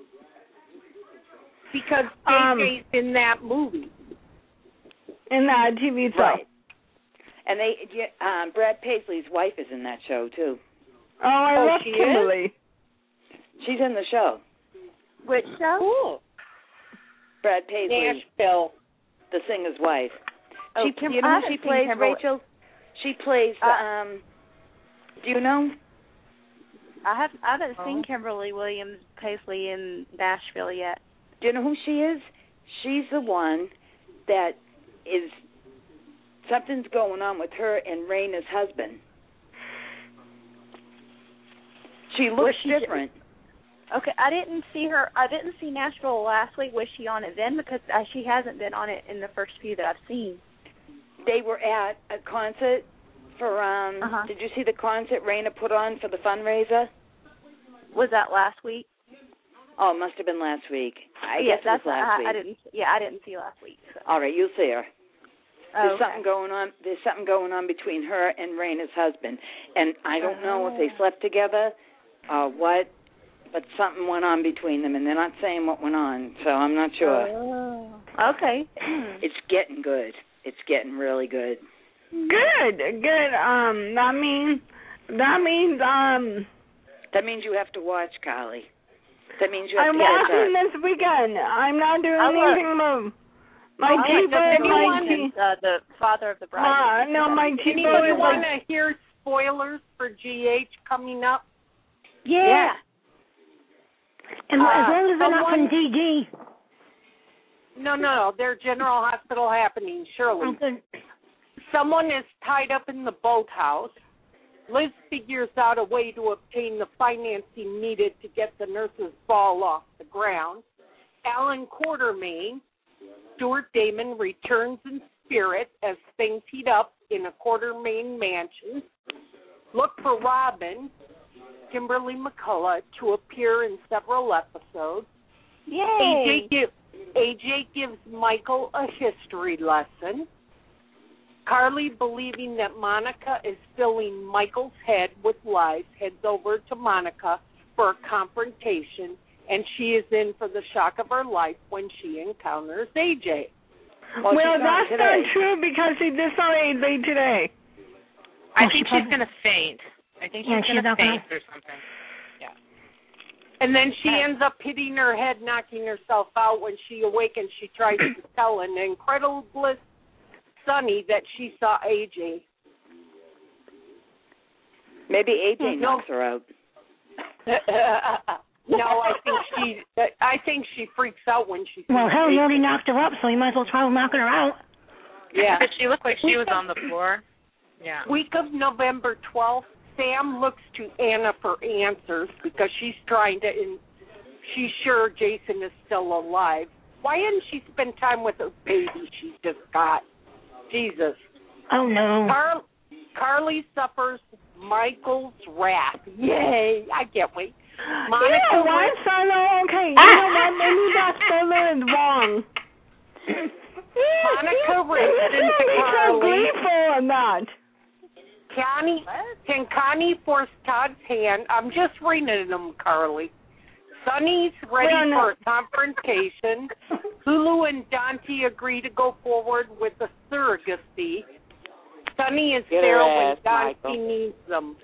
Because Um, J J's in that movie. In that T V show. Right. And they, yeah, um, Brad Paisley's wife is in that show too. Oh, I Oh, love she is? Kimberly. She's in the show. Which show? Cool. Brad Paisley, Nashville. the singer's wife. Oh, she, Kim- you know I who she haven't seen plays, Kimberly. Rachel? She plays. Uh, um, do you know? I have I haven't Oh. seen Kimberly Williams Paisley in Nashville yet. Do you know who she is? She's the one that is. Something's going on with her and Raina's husband. She looks Was she- different. Okay, I didn't see her. I didn't see Nashville last week. Was she on it then? Because uh, she hasn't been on it in the first few that I've seen. They were at a concert for. um Uh-huh. Did you see the concert Raina put on for the fundraiser? Was that last week? Oh, it must have been last week. I yes, guess it was that's last I, week. I didn't. Yeah, I didn't see last week. So. All right, you'll see her. Oh, There's okay. something going on. There's something going on between her and Raina's husband, and I don't know if they slept together or what, but something went on between them, and they're not saying what went on, so I'm not sure. Oh. Okay. It's getting good. It's getting really good. Good, good. Um, that means that means um. That means you have to watch, Carly. That means you have I'm to catch watching up. this weekend. I'm not doing I love- anything more. My Oh, T-Bird, does my anyone T. uh, the father of the bride. Uh, no, my T-Bird Anybody is want like. to hear spoilers for G H coming up? Yeah. Yeah. And Uh, as long as they're not from someone- D D. No, no, no. They're General Hospital happenings, Shirley. Oh, good. Someone is tied up in the boathouse. Liz figures out a way to obtain the financing needed to get the nurse's ball off the ground. Alan Quartermain, Stuart Damon returns in spirit as things heat up in a Quartermain mansion. Look for Robin, Kimberly McCullough, to appear in several episodes. Yay! A J, give, A J gives Michael a history lesson. Carly, believing that Monica is filling Michael's head with lies, heads over to Monica for a confrontation, and she is in for the shock of her life when she encounters A J. Well, well that's not, not true because she just saw A J today. I Oh, think she she's going to faint. I think she's Yeah, she's going to not faint gonna- or something. Yeah. And then she ends up hitting her head, knocking herself out. When she awakens, she tries to tell an incredible Sonny that she saw A J. Maybe A J No. knocks her out. No, I think she. I think she freaks out when she. Well, sees hell, he A J. already knocked her up, so you might as well try knocking her out. Yeah. She looked like she was on the floor. Yeah. Week of November twelfth, Sam looks to Anna for answers because she's trying to. In, she's sure Jason is still alive. Why didn't she spend time with her baby she just got? Jesus. Oh, no. Car- Carly suffers Michael's wrath. Yay! I can't wait. Monica yeah, why went- Solo? Okay, you know what? Maybe that Solo is wrong. Monica raced into He's so Carly. gleeful or not. Connie, can Connie force Todd's hand? I'm just reading them, Carly. Sonny's ready Well, no. for a confrontation. Hulu and Dante agree to go forward with the surrogacy. Sonny is Get there her when ass, Dante Michael. needs them.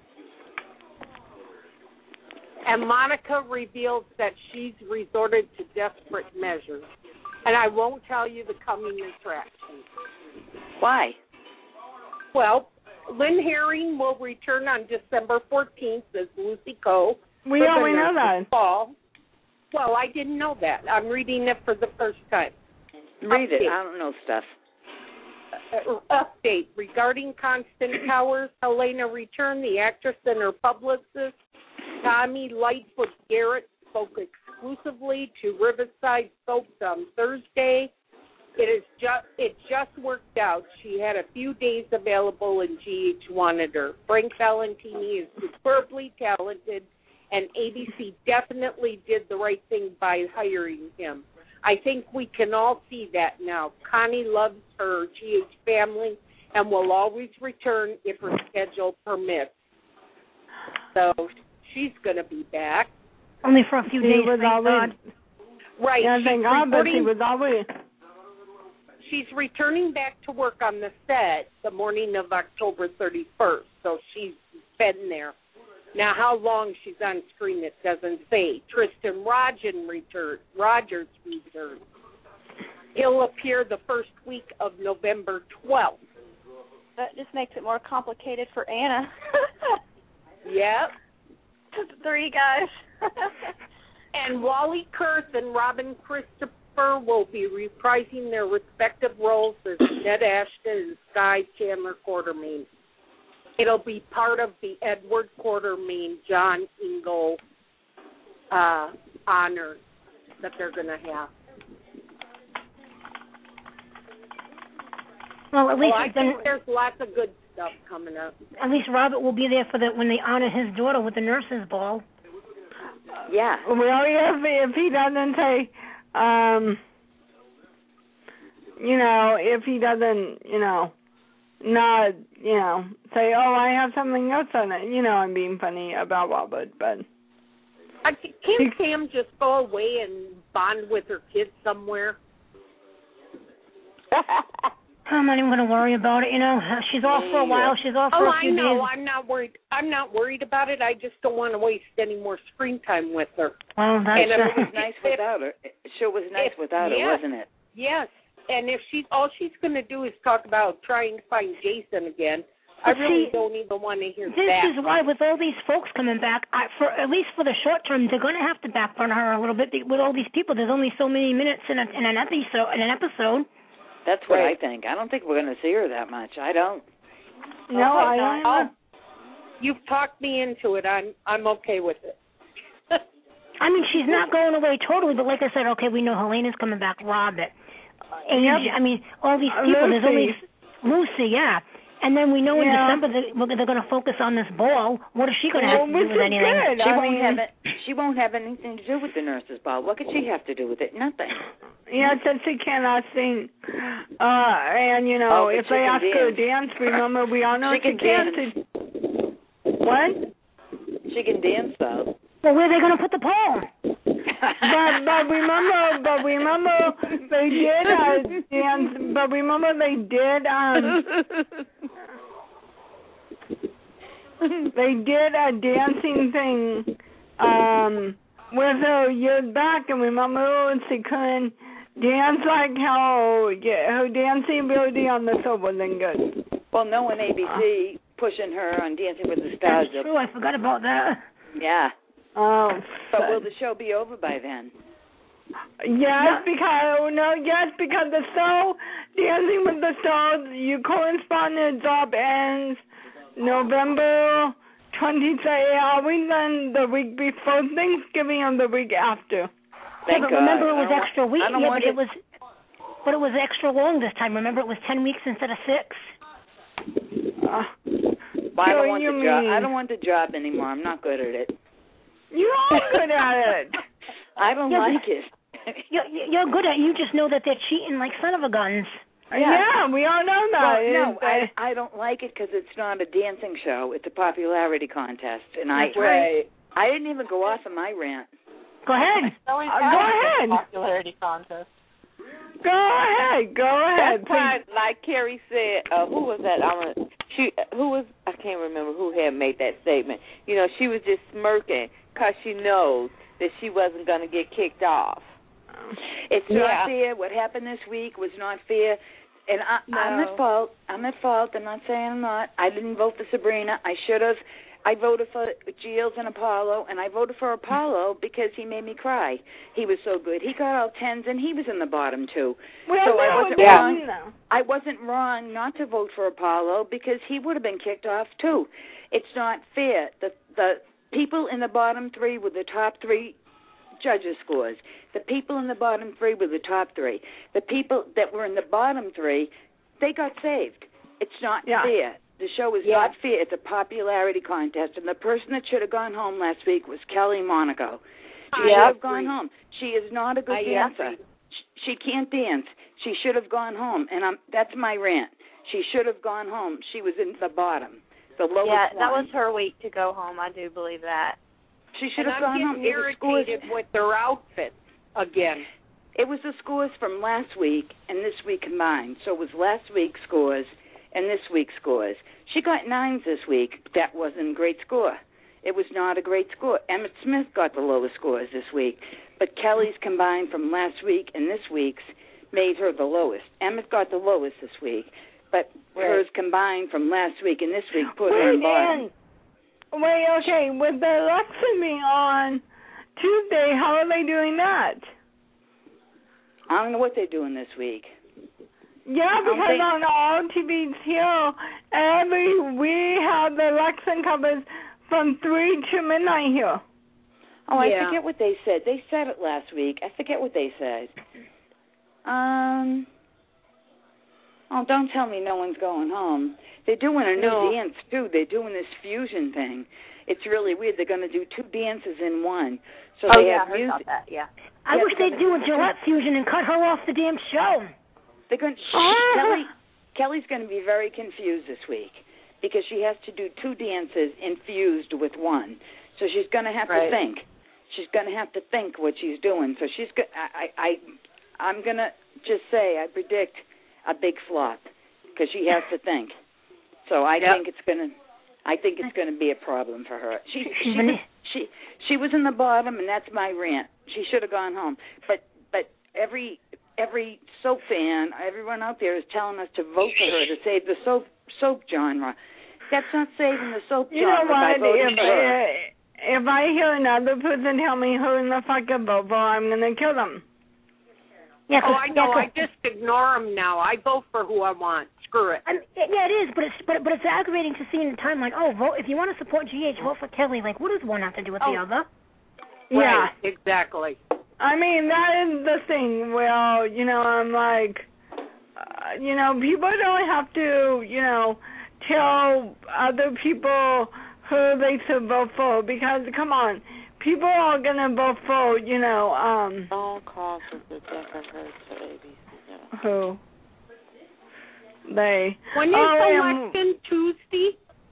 And Monica reveals that she's resorted to desperate measures. And I won't tell you the coming attraction. Why? Well, Lynn Herring will return on December fourteenth as Lucy Coe. We for the already know nurse's that. Ball. Well, I didn't know that. I'm reading it for the first time. Read it. Update. I don't know stuff. Uh, update regarding Constant Towers. Helena returned. The actress and her publicist, Tommy Lightfoot Garrett, spoke exclusively to Riverside Soaps on Thursday. It is just it just worked out. She had a few days available, and G H wanted her. Frank Valentini is superbly talented, and A B C definitely did the right thing by hiring him. I think we can all see that now. Connie loves her G H family and will always return if her schedule permits. So she's going to be back. Only for a few She days, was thank always, God. Right. yeah, she's thank God, but she reporting- was always. She's returning back to work on the set the morning of October thirty-first, so she's been there. Now, how long she's on screen, it doesn't say. Tristan Rogers return, Rogers returns. He'll appear the first week of November twelfth. That just makes it more complicated for Anna. Yep. The three guys. And Wally Kurth and Robin Christopher will be reprising their respective roles as Ned Ashton and Sky Chandler Quartermain. It'll be part of the Edward Quartermain, John Ingle uh, honor that they're going to have. Well, at least Well, I then, think there's lots of good stuff coming up. at least Robert will be there for the when they honor his daughter with the nurses' ball. Yeah. Well, if, if he doesn't say, um, you know, if he doesn't, you know, not, you know, say, oh, I have something else on it. You know, I'm being funny about Robert, but. Uh, Can't Sam just go away and bond with her kids somewhere? I'm not even going to worry about it, you know. She's off for a while. She's off for Oh, a few I know. days. I'm not worried. I'm not worried about it. I just don't want to waste any more screen time with her. Well, that's And It if- was nice if- without her. Sure was nice if- without her, yes. wasn't it? Yes, and if she's all she's going to do is talk about trying to find Jason again, I But really see, don't even want to hear this that. is why, with all these folks coming back, I, for at least for the short term, they're going to have to backburn her a little bit. With all these people, there's only so many minutes in, a, in an episode. In an episode. That's what Right. I think. I don't think we're going to see her that much. I don't. No, Okay, I don't. I'll- You've talked me into it. I'm I'm okay with it. I mean, she's not going away totally, but like I said, okay, we know Helena's coming back, Robert, uh, Age, Yep. I mean, all these Uh, people. There's only Lucy. Lucy, yeah. And then we know in Yeah. December that they're going to focus on this ball. What is she going to Well, have to do which with is anything? good. She I won't mean, have it. She won't have anything to do with the nurses' ball. What could she have to do with it? Nothing. Yeah, since she cannot sing. Uh, and, you know, Oh, but if she they can ask her to dance. dance, remember, we all know She she can can't. dance. What? She can dance though. Well, where are they going to put the pole? but but remember, but remember they did uh, dance. But remember they did um they did a dancing thing um with her years back, and remember she couldn't dance like how yeah, her dancing ability on the show wasn't good. Well, no one A B C pushing her on Dancing with the Stars. That's true. I forgot about that. Yeah. Oh. But will the show be over by then? Yes, because no, yes, because the show Dancing with the Stars, your correspondent job ends November twenty-second. Are we then the week before Thanksgiving or the week after? Thank yeah, but God. remember it was I don't extra want- week. I don't Yeah, want but it- it was, but it was extra long this time. Remember, it was ten weeks instead of six. Uh, Well, I so don't want you the job. mean- I don't want the job anymore. I'm not good at it. You are good at it. I don't Yeah, like it. You're, you're good at it. You just know that they're cheating like son of a guns. Yeah, we all know that. Well, no, It's, uh, I I don't like it because it's not a dancing show. It's a popularity contest, and I That's right. I didn't even go off on my rant. Go ahead. Always Uh, have go a ahead. Popularity contest. Go ahead. Go ahead. That's why, like Carrie said, uh, who was that? I don't, she, who was? I can't remember who had made that statement. You know, she was just smirking because she knows that she wasn't going to get kicked off. It's Yeah. not fair. What happened this week was not fair. And I, I'm No. at fault. I'm at fault. I'm not saying I'm not. I didn't vote for Sabrina. I should have. I voted for Giles and Apollo, and I voted for Apollo because he made me cry. He was so good. He got all tens, and he was in the bottom two. Well, so I no, wasn't yeah. wrong. No. I wasn't wrong not to vote for Apollo because he would have been kicked off too. It's not fair. The the people in the bottom three were the top three judges' scores. The people in the bottom three were the top three. The people that were in the bottom three, they got saved. It's not Yeah. fair. The show is Yeah. not fair. It's a popularity contest, and the person that should have gone home last week was Kelly Monaco. She I should have agree. gone home. She is not a good I dancer. agree. She, she can't dance. She should have gone home, and I'm, that's my rant. She should have gone home. She was in the bottom, the lowest Yeah, that one. was her week to go home. I do believe that. She should And have I'm gone home. getting It was scores. irritated with their outfits again. It was the scores from last week and this week combined. So it was last week's scores and this week's scores. She got nines this week. That wasn't a great score. It was not a great score. Emmett Smith got the lowest scores this week, but Kelly's combined from last week and this week's made her the lowest. Emmett got the lowest this week, but Right. hers combined from last week and this week put her in Wait, bottom. and, wait, okay, with the election being on Tuesday, how are they doing that? I don't know what they're doing this week. Yeah, don't because think- on all T V's here, every we have the election coverage from three to midnight here. Oh, I Yeah. forget what they said. They said it last week. I forget what they said. Um. Oh, don't tell me no one's going home. They're doing a new No. dance too. They're doing this fusion thing. It's really weird. They're going to do two dances in one. So oh they yeah, I have heard music. about that. Yeah. I Yeah, wish they're they'd gonna- do a Gillette fusion and cut her off the damn show. They're going. Ah. Kelly. Kelly's going to be very confused this week because she has to do two dances infused with one. So she's going to have Right. to think. She's going to have to think what she's doing. So she's. Go- I. I. I I'm going to just say I predict a big flop because she has to think. So I Yep. think it's going to. I think it's going to be a problem for her. She. She. Even was, she. She was in the bottom, and that's my rant. She should have gone home. But. But every. Every soap fan, everyone out there is telling us to vote for her to save the soap soap genre. That's not saving the soap You know genre by what? voting If, for her. if I hear another person tell me who in the fuck I vote for, I'm going to kill them. Yeah, oh, I know. yeah, I just ignore them now. I vote for who I want. Screw it. I'm, yeah, it is, but it's but but it's aggravating to see in the timeline. Oh, vote if you want to support G H, vote for Kelly. Like, what does one have to do with Oh. the other? Yeah, right, exactly. I mean, that is the thing. Well, you know, I'm like, uh, you know, people don't have to, you know, tell other people who they should vote for because, come on, people are going to vote for, you know, um... All causes of death of her to A B C. Who? They. When is oh, election Tuesday?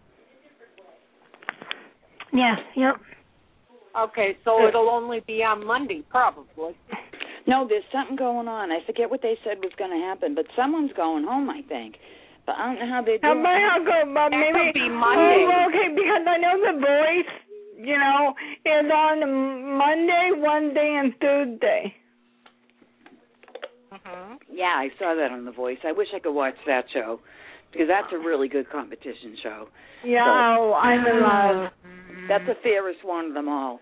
Yeah, yep. Okay, so it'll only be on Monday, probably. No, there's something going on. I forget what they said was going to happen, but someone's going home, I think. But I don't know how they're How doing about how go? But That maybe could be Monday. Oh, okay, because I know The Voice, you know, is on Monday, Wednesday, and Thursday. Uh-huh. Yeah, I saw that on The Voice. I wish I could watch that show because that's a really good competition show. Yeah, so, oh, I'm in love. That's the fairest one of them all.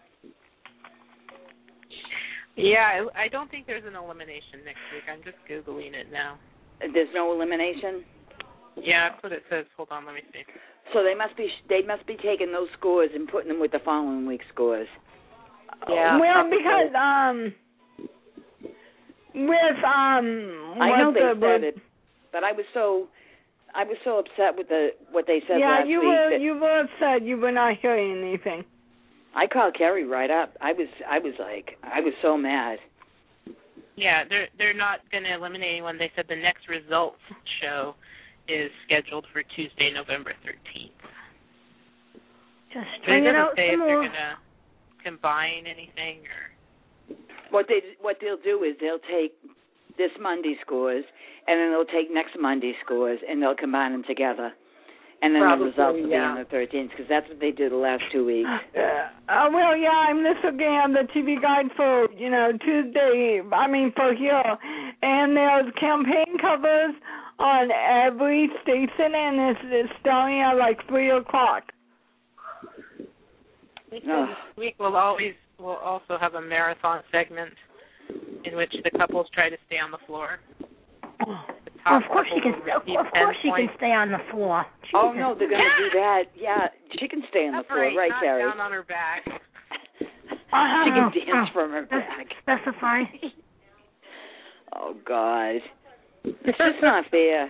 Yeah, I, I don't think there's an elimination next week. I'm just Googling it now. There's no elimination? Yeah, that's what it says. Hold on, let me see. So they must be they must be taking those scores and putting them with the following week's scores. Yeah. Well, because um, with um, I know what they the, said it, but I was so I was so upset with the what they said yeah, last you week. were that you were upset. You were not hearing anything. I called Kerry right up. I was I was like I was so mad. Yeah, they're they're not going to eliminate anyone. They said the next results show is scheduled for Tuesday, November thirteenth. Just They string it doesn't out say if some they're more. going to combine anything or. What they what they'll do is they'll take this Monday scores and then they'll take next Monday scores and they'll combine them together. And then Probably, the results will yeah. be on the thirteenth because that's what they did the last two weeks. Uh, uh, well, yeah, I'm just looking at the T V guide for, you know, Tuesday, I mean, for here. And there's campaign covers on every station, and it's, it's starting at like three o'clock. This week we'll always we'll also have a marathon segment in which the couples try to stay on the floor. The Oh, top of course she couple can. will Of, receive of course ten she can points. stay on the floor. Oh Jesus. no, they're gonna do that. Yeah, she can stay on the That's floor, right, not Carrie? down on her back. Uh, She can oh, dance oh, from her that's- back. Specify. Oh God, it's just not fair.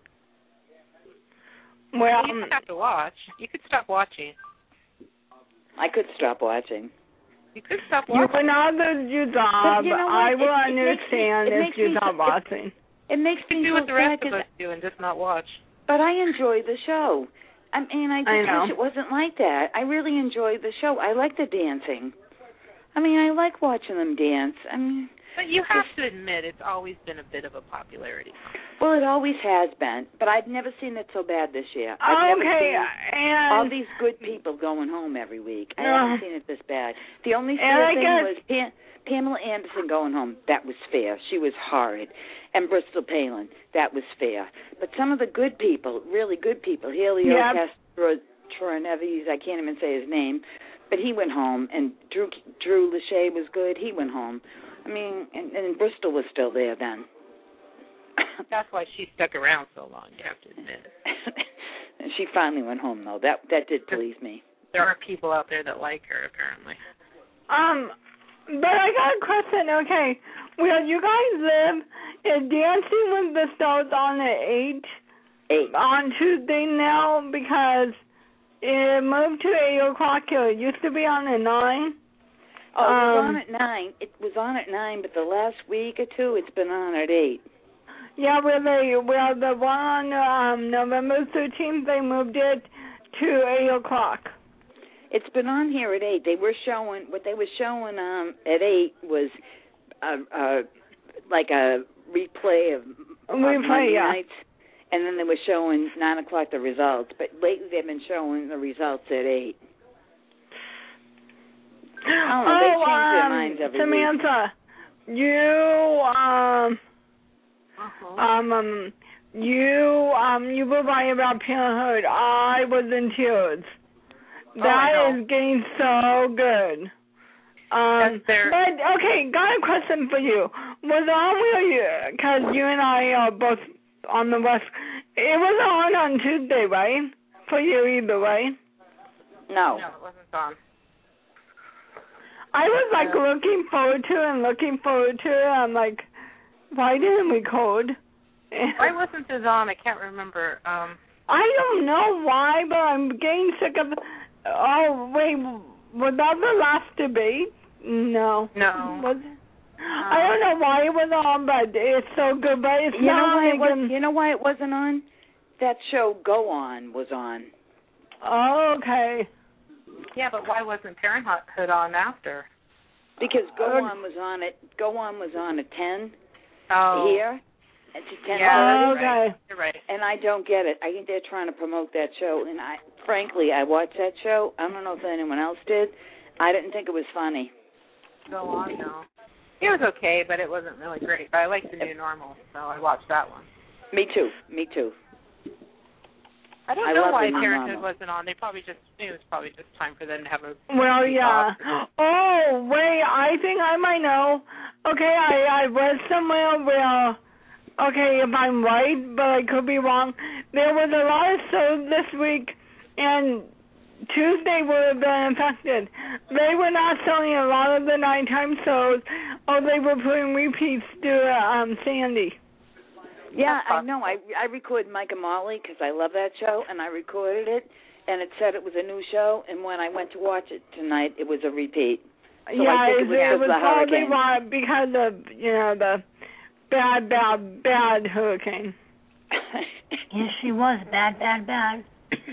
Well, You just have to watch. You could stop watching. I could stop watching. You could stop you watching. can not do your job. But you know what? I will It- it makes me- understand it if makes you me stop so- watching. It makes You can me do so what the rest sad of 'cause us do and just not watch. But I enjoy the show. I mean, I just I know. wish it wasn't like that. I really enjoy the show. I like the dancing. I mean, I like watching them dance. I mean, But you have to admit it's always been a bit of a popularity. well, it always has been, but I've never seen it so bad this year. I've never Okay, seen and all these good people going home every week. I Uh, haven't seen it this bad. The only and fair I thing guess- was Pam, Pamela Anderson going home. That was fair. She was horrid. And Bristol Palin, that was fair. But some of the good people, really good people, Helio Yep. Castro Troneves, I can't even say his name, but he went home. And Drew Drew Lachey was good. He went home. I mean, and, and Bristol was still there then. That's why she stuck around so long, you have to admit. And she finally went home, though. That that did please me. There are people out there that like her, apparently. Um, but I got a question. Okay, where you guys live, is Dancing with the Stars on at eight? Eight. On Tuesday now, because it moved to eight o'clock here. It used to be on at nine. Oh, it was Um, on at nine. It was on at nine, but the last week or two, it's been on at eight. Yeah, where they, well, the one on um, November thirteenth, they moved it to eight o'clock. It's been on here at eight. They were showing what they were showing um at eight was uh, uh like a replay of, of Replay, Monday yeah. nights, and then they were showing nine o'clock the results. But lately they've been showing the results at eight. I don't know. They Oh, change their um, minds every Samantha, you um, Uh-huh. um, um, you um you were right about Parenthood. I was in tears. That oh, is getting so good. Um, but okay, got a question for you. Was it on where you? Because you and I are both on the West. It was on on Tuesday, right? For you either, right? No. No, it wasn't on. I was like uh, looking forward to it and looking forward to it. I'm like, why didn't we code? Why wasn't this on? I can't remember. Um, I don't know why, but I'm getting sick of. Oh wait, was that the last debate? No. No. Was it? I don't know why it was on, but it's so good. But it's you not. Know why like it was, you know why it wasn't on? That show Go On was on. Oh, okay. Yeah, but why wasn't Parenthood on after? Because Go On was on at Go On was on at ten oh. here. At ten yeah, thirty. Okay. Right. You're right. And I don't get it. I think they're trying to promote that show. And I, frankly, I watched that show. I don't know if anyone else did. I didn't think it was funny. Go On, no. It was okay, but it wasn't really great. But I like the new normal, so I watched that one. Me too. Me too. I don't I know why the Parenthood wasn't on. They probably just it was probably just time for them to have a. Well, yeah. Oh, wait. I think I might know. Okay, I I read somewhere where. Okay, if I'm right, but I could be wrong. There was a lot of shows this week, and Tuesday would have been affected. They were not selling a lot of the nighttime shows, or they were putting repeats to um, Sandy. Yeah, I know. I I recorded Mike and Molly because I love that show, and I recorded it, and it said it was a new show, and when I went to watch it tonight, it was a repeat. So yeah, I think it was, it it was the probably hurricane. why, because of, you know, the bad, bad, bad hurricane. Yes, she was bad, bad, bad.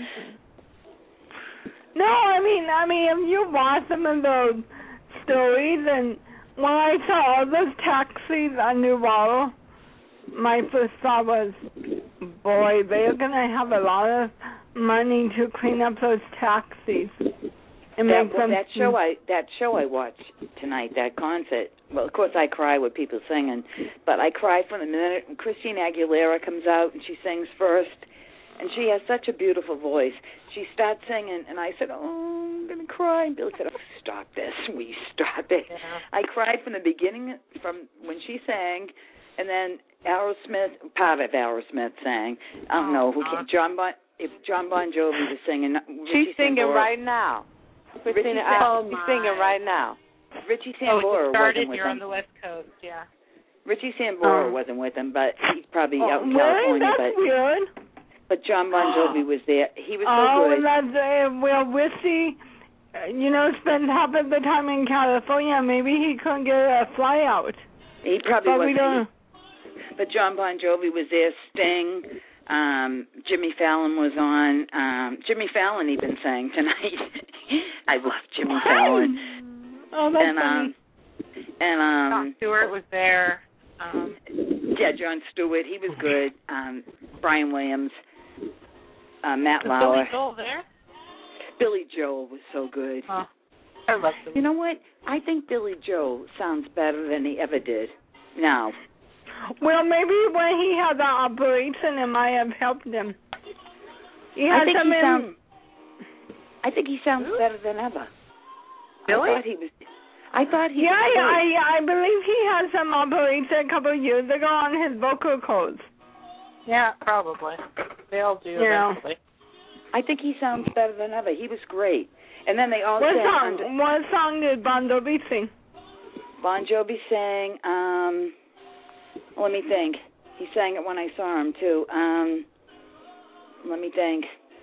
No, I mean, I mean, if you watch some of those stories, and when I saw all those taxis on New Water, my first thought was, boy, they're going to have a lot of money to clean up those taxis. And that, make them that show I that show I watched tonight, that concert. Well, of course I cry with people singing, but I cry from the minute Christina Aguilera comes out and she sings first, and she has such a beautiful voice. She starts singing, and I said, "Oh, I'm gonna cry." And Billy said, "Oh, stop this, will you stop it?" Yeah. I cried from the beginning, from when she sang, and then Aerosmith, part of Aerosmith sang. I don't know who came. John Bon, if John Bon Jovi was singing. She's singing Sambora. right now. Christina, oh she's singing right now. Richie Sambora oh, it started, wasn't with you're him. on the West Coast, yeah. Richie Sambora oh. wasn't with him, but he's probably oh, out in really? California. That's but weird. But John Bon Jovi was there. He was so oh, good. Oh, that's uh, well, Richie, uh, you know, spent half of the time in California. Maybe he couldn't get a fly out. He probably but was. We don't... But John Bon Jovi was there. Sting. Um, Jimmy Fallon was on. Um, Jimmy Fallon even sang tonight. I love Jimmy what? Fallon. Oh, that's and, funny. Um, and um, Jon Stewart was there. Um, yeah, Jon Stewart. He was good. Um, Brian Williams. Uh, Matt was Lauer. Billy Joel there? Billy Joel was so good. Oh, I love him. You know what? I think Billy Joel sounds better than he ever did now. Well, maybe when he had the operation, it might have helped him. He I had think some he in... sounds. I think he sounds better than ever. Really? I thought he was. I thought he. Yeah, was I, I I believe he had some operation a couple of years ago on his vocal cords. Yeah, probably. They all do yeah. eventually. I think he sounds better than ever. He was great. And then they all what sang. Song, Under, what song did Bon Jovi sing? Bon Jovi sang. Um, let me think. He sang it when I saw him too. Um, let me think.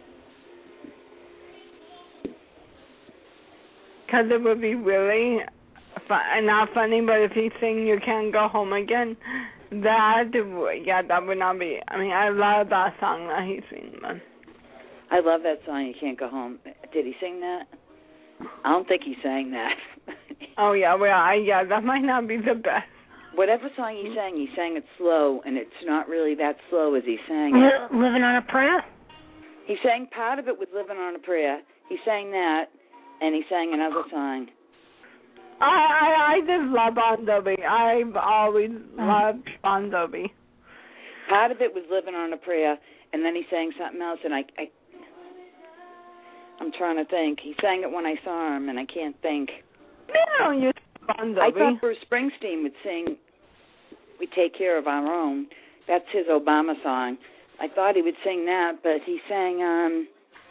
Because it would be really fun, not funny, but if he sing "You Can't Go Home Again," that yeah, that would not be. I mean, I love that song that he sings. Man. I love that song. You Can't Go Home. Did he sing that? I don't think he sang that. Oh yeah, well, I, yeah, that might not be the best. Whatever song he sang, he sang it slow, and it's not really that slow as he sang it. Living on a Prayer? He sang part of it with Living on a Prayer. He sang that, and he sang another song. I I, I just love Bon Jovi. I've always loved Bon Jovi. part of it was Living on a Prayer, and then he sang something else, and I, I, I'm trying to think. He sang it when I saw him, and I can't think. No, you're fun, I thought Bruce Springsteen would sing We Take Care of Our Own. That's his Obama song. I thought he would sing that, but he sang, um...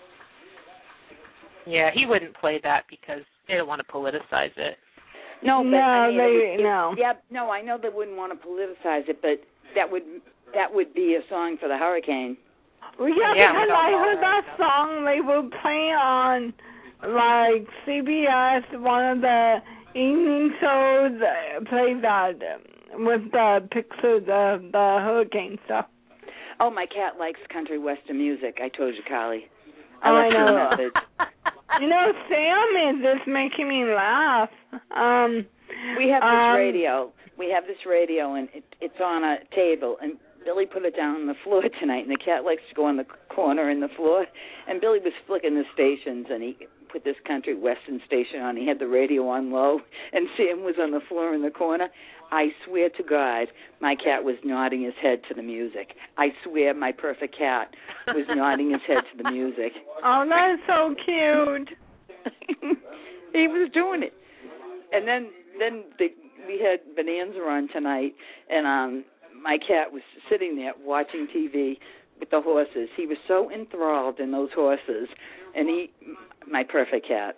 Yeah, he wouldn't play that because they don't want to politicize it. No, but no, I mean, they, it would, it, no. Yeah, no, I know they wouldn't want to politicize it, but that would that would be a song for the hurricane. Well, yeah, Yeah, because I heard that song they would play on, like, C B S, one of the evening shows, uh, played that um, with the pictures of the hurricane stuff. Oh, my cat likes country western music. I told you, Carly. I, Oh, left I you a know. message. You know, Sam is just making me laugh. Um, We have this um, radio. We have this radio, and it, it's on a table. And Billy put it down on the floor tonight, and the cat likes to go on the corner in the floor. And Billy was flicking the stations, and he put this country western station on. He had the radio on low, and Sam was on the floor in the corner. I swear to God, my cat was nodding his head to the music. I swear my perfect cat was nodding his head to the music. Oh, that's so cute. He was doing it. And then then the, we had Bonanza on tonight, and um, my cat was sitting there watching T V with the horses. He was so enthralled in those horses, and he, my perfect cat.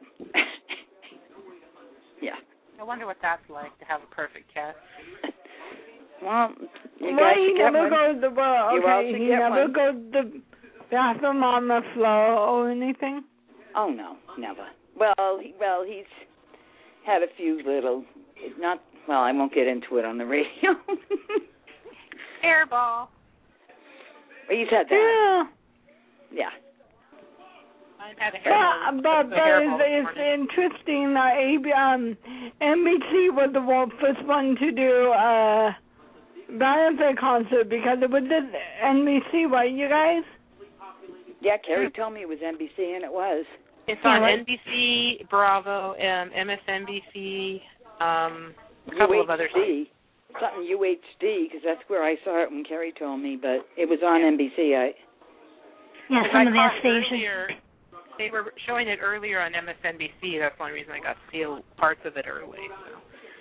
Yeah. I wonder what that's like to have a perfect cat. Well, you well, guys he should get never one. goes to well, You all okay. should He get never one. goes to the bathroom on the floor or anything. Oh no, never. Well, he, well, he's had a few little, not well. I won't get into it on the radio. Airball. He's had that. Yeah. Yeah. I had a But, hairball. but, the but hairball it's, this it's morning. interesting that A B, um, N B C was the one- first one to do a benefit concert because it was just N B C, right, you guys? Yeah, Carrie told me it was N B C, and it was. It's Yeah, on right. N B C, Bravo, um, M S N B C, um, a couple of other U H D, something U H D, because that's where I saw it when Carrie told me, but it was on N B C. I, Yeah, If some I of their caught it stations. earlier, they were showing it earlier on M S N B C. That's one reason I got to see parts of it early. So.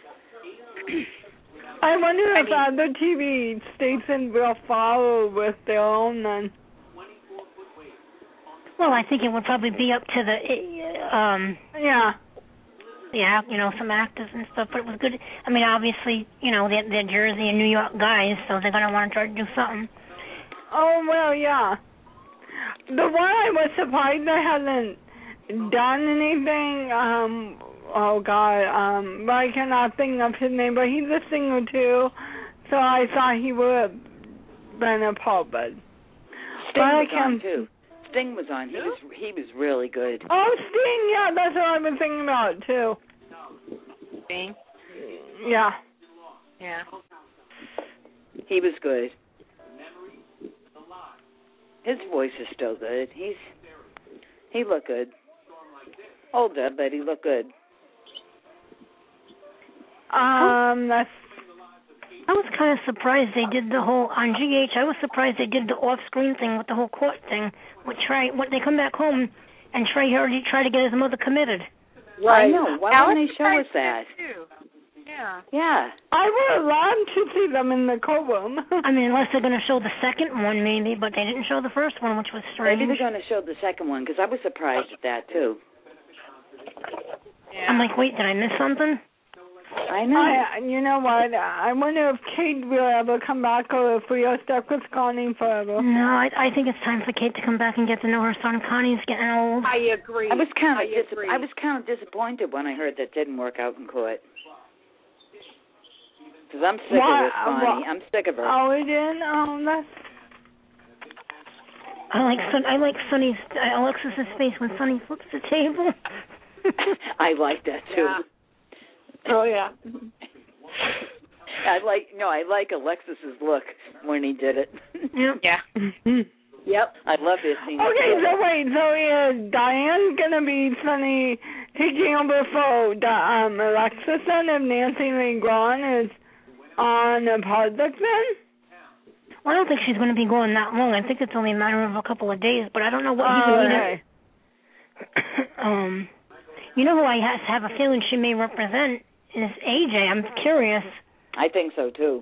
I wonder I if mean- other T V stations will follow with their own then. Well, I think it would probably be up to the, um, Yeah. yeah, you know, some actors and stuff. But it was good. I mean, obviously, you know, they're, they're Jersey and New York guys, so they're gonna want to try to do something. Oh, well, yeah. The one I was surprised I hasn't done anything, um, oh, God, um, but I cannot think of his name, but he's a singer, too, so I thought he would have been a pop, but... Sting but I was on, can't... too. Sting was on. He was he was really good. Oh, Sting, yeah, that's what I've been thinking about, too. Sting? Yeah. Yeah. He was good. His voice is still good. He's he looked good. Older, but he looked good. Um, that's... I was kind of surprised they did the whole on G H. I was surprised they did the off-screen thing with the whole court thing. With Trey, when they come back home, and Trey already tried to get his mother committed. I know. Why Alex wouldn't they show tried us that? Too. Yeah. Yeah. I would have loved to see them in the courtroom. I mean, unless they're going to show the second one, maybe, but they didn't show the first one, which was strange. Maybe they're going to show the second one, because I was surprised at that, too. Yeah. I'm like, wait, did I miss something? I know. I, you know what? I wonder if Kate will ever come back or if we are stuck with Connie forever. No, I, I think it's time for Kate to come back and get to know her son. Connie's getting old. I agree. I was kind of I dis- agree. I was kind of disappointed when I heard that didn't work out in court. Because I'm sick Why- of this, Bonnie. why- I'm sick of her. Oh, we did? Oh, that's... I like Son. I like Sonny's uh, Alexis's face when Sonny flips the table. I like that too. Yeah. Oh yeah. I like no, I like Alexis's look when he did it. Yep. Yeah. Yep. I love this scene. Okay, so wait, so is Diane going to be Sonny taking over for the, um, Alexis then if Nancy Lee Grahn is on a project then? Well, I don't think she's going to be going that long. I think it's only a matter of a couple of days, but I don't know what Oh, he would okay. Um, you know who I has, have a feeling she may represent is A J. I'm curious. I think so too.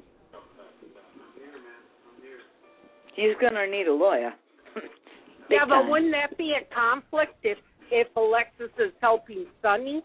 He's gonna need a lawyer. Big Yeah, but time. wouldn't that be a conflict if if Alexis is helping Sonny?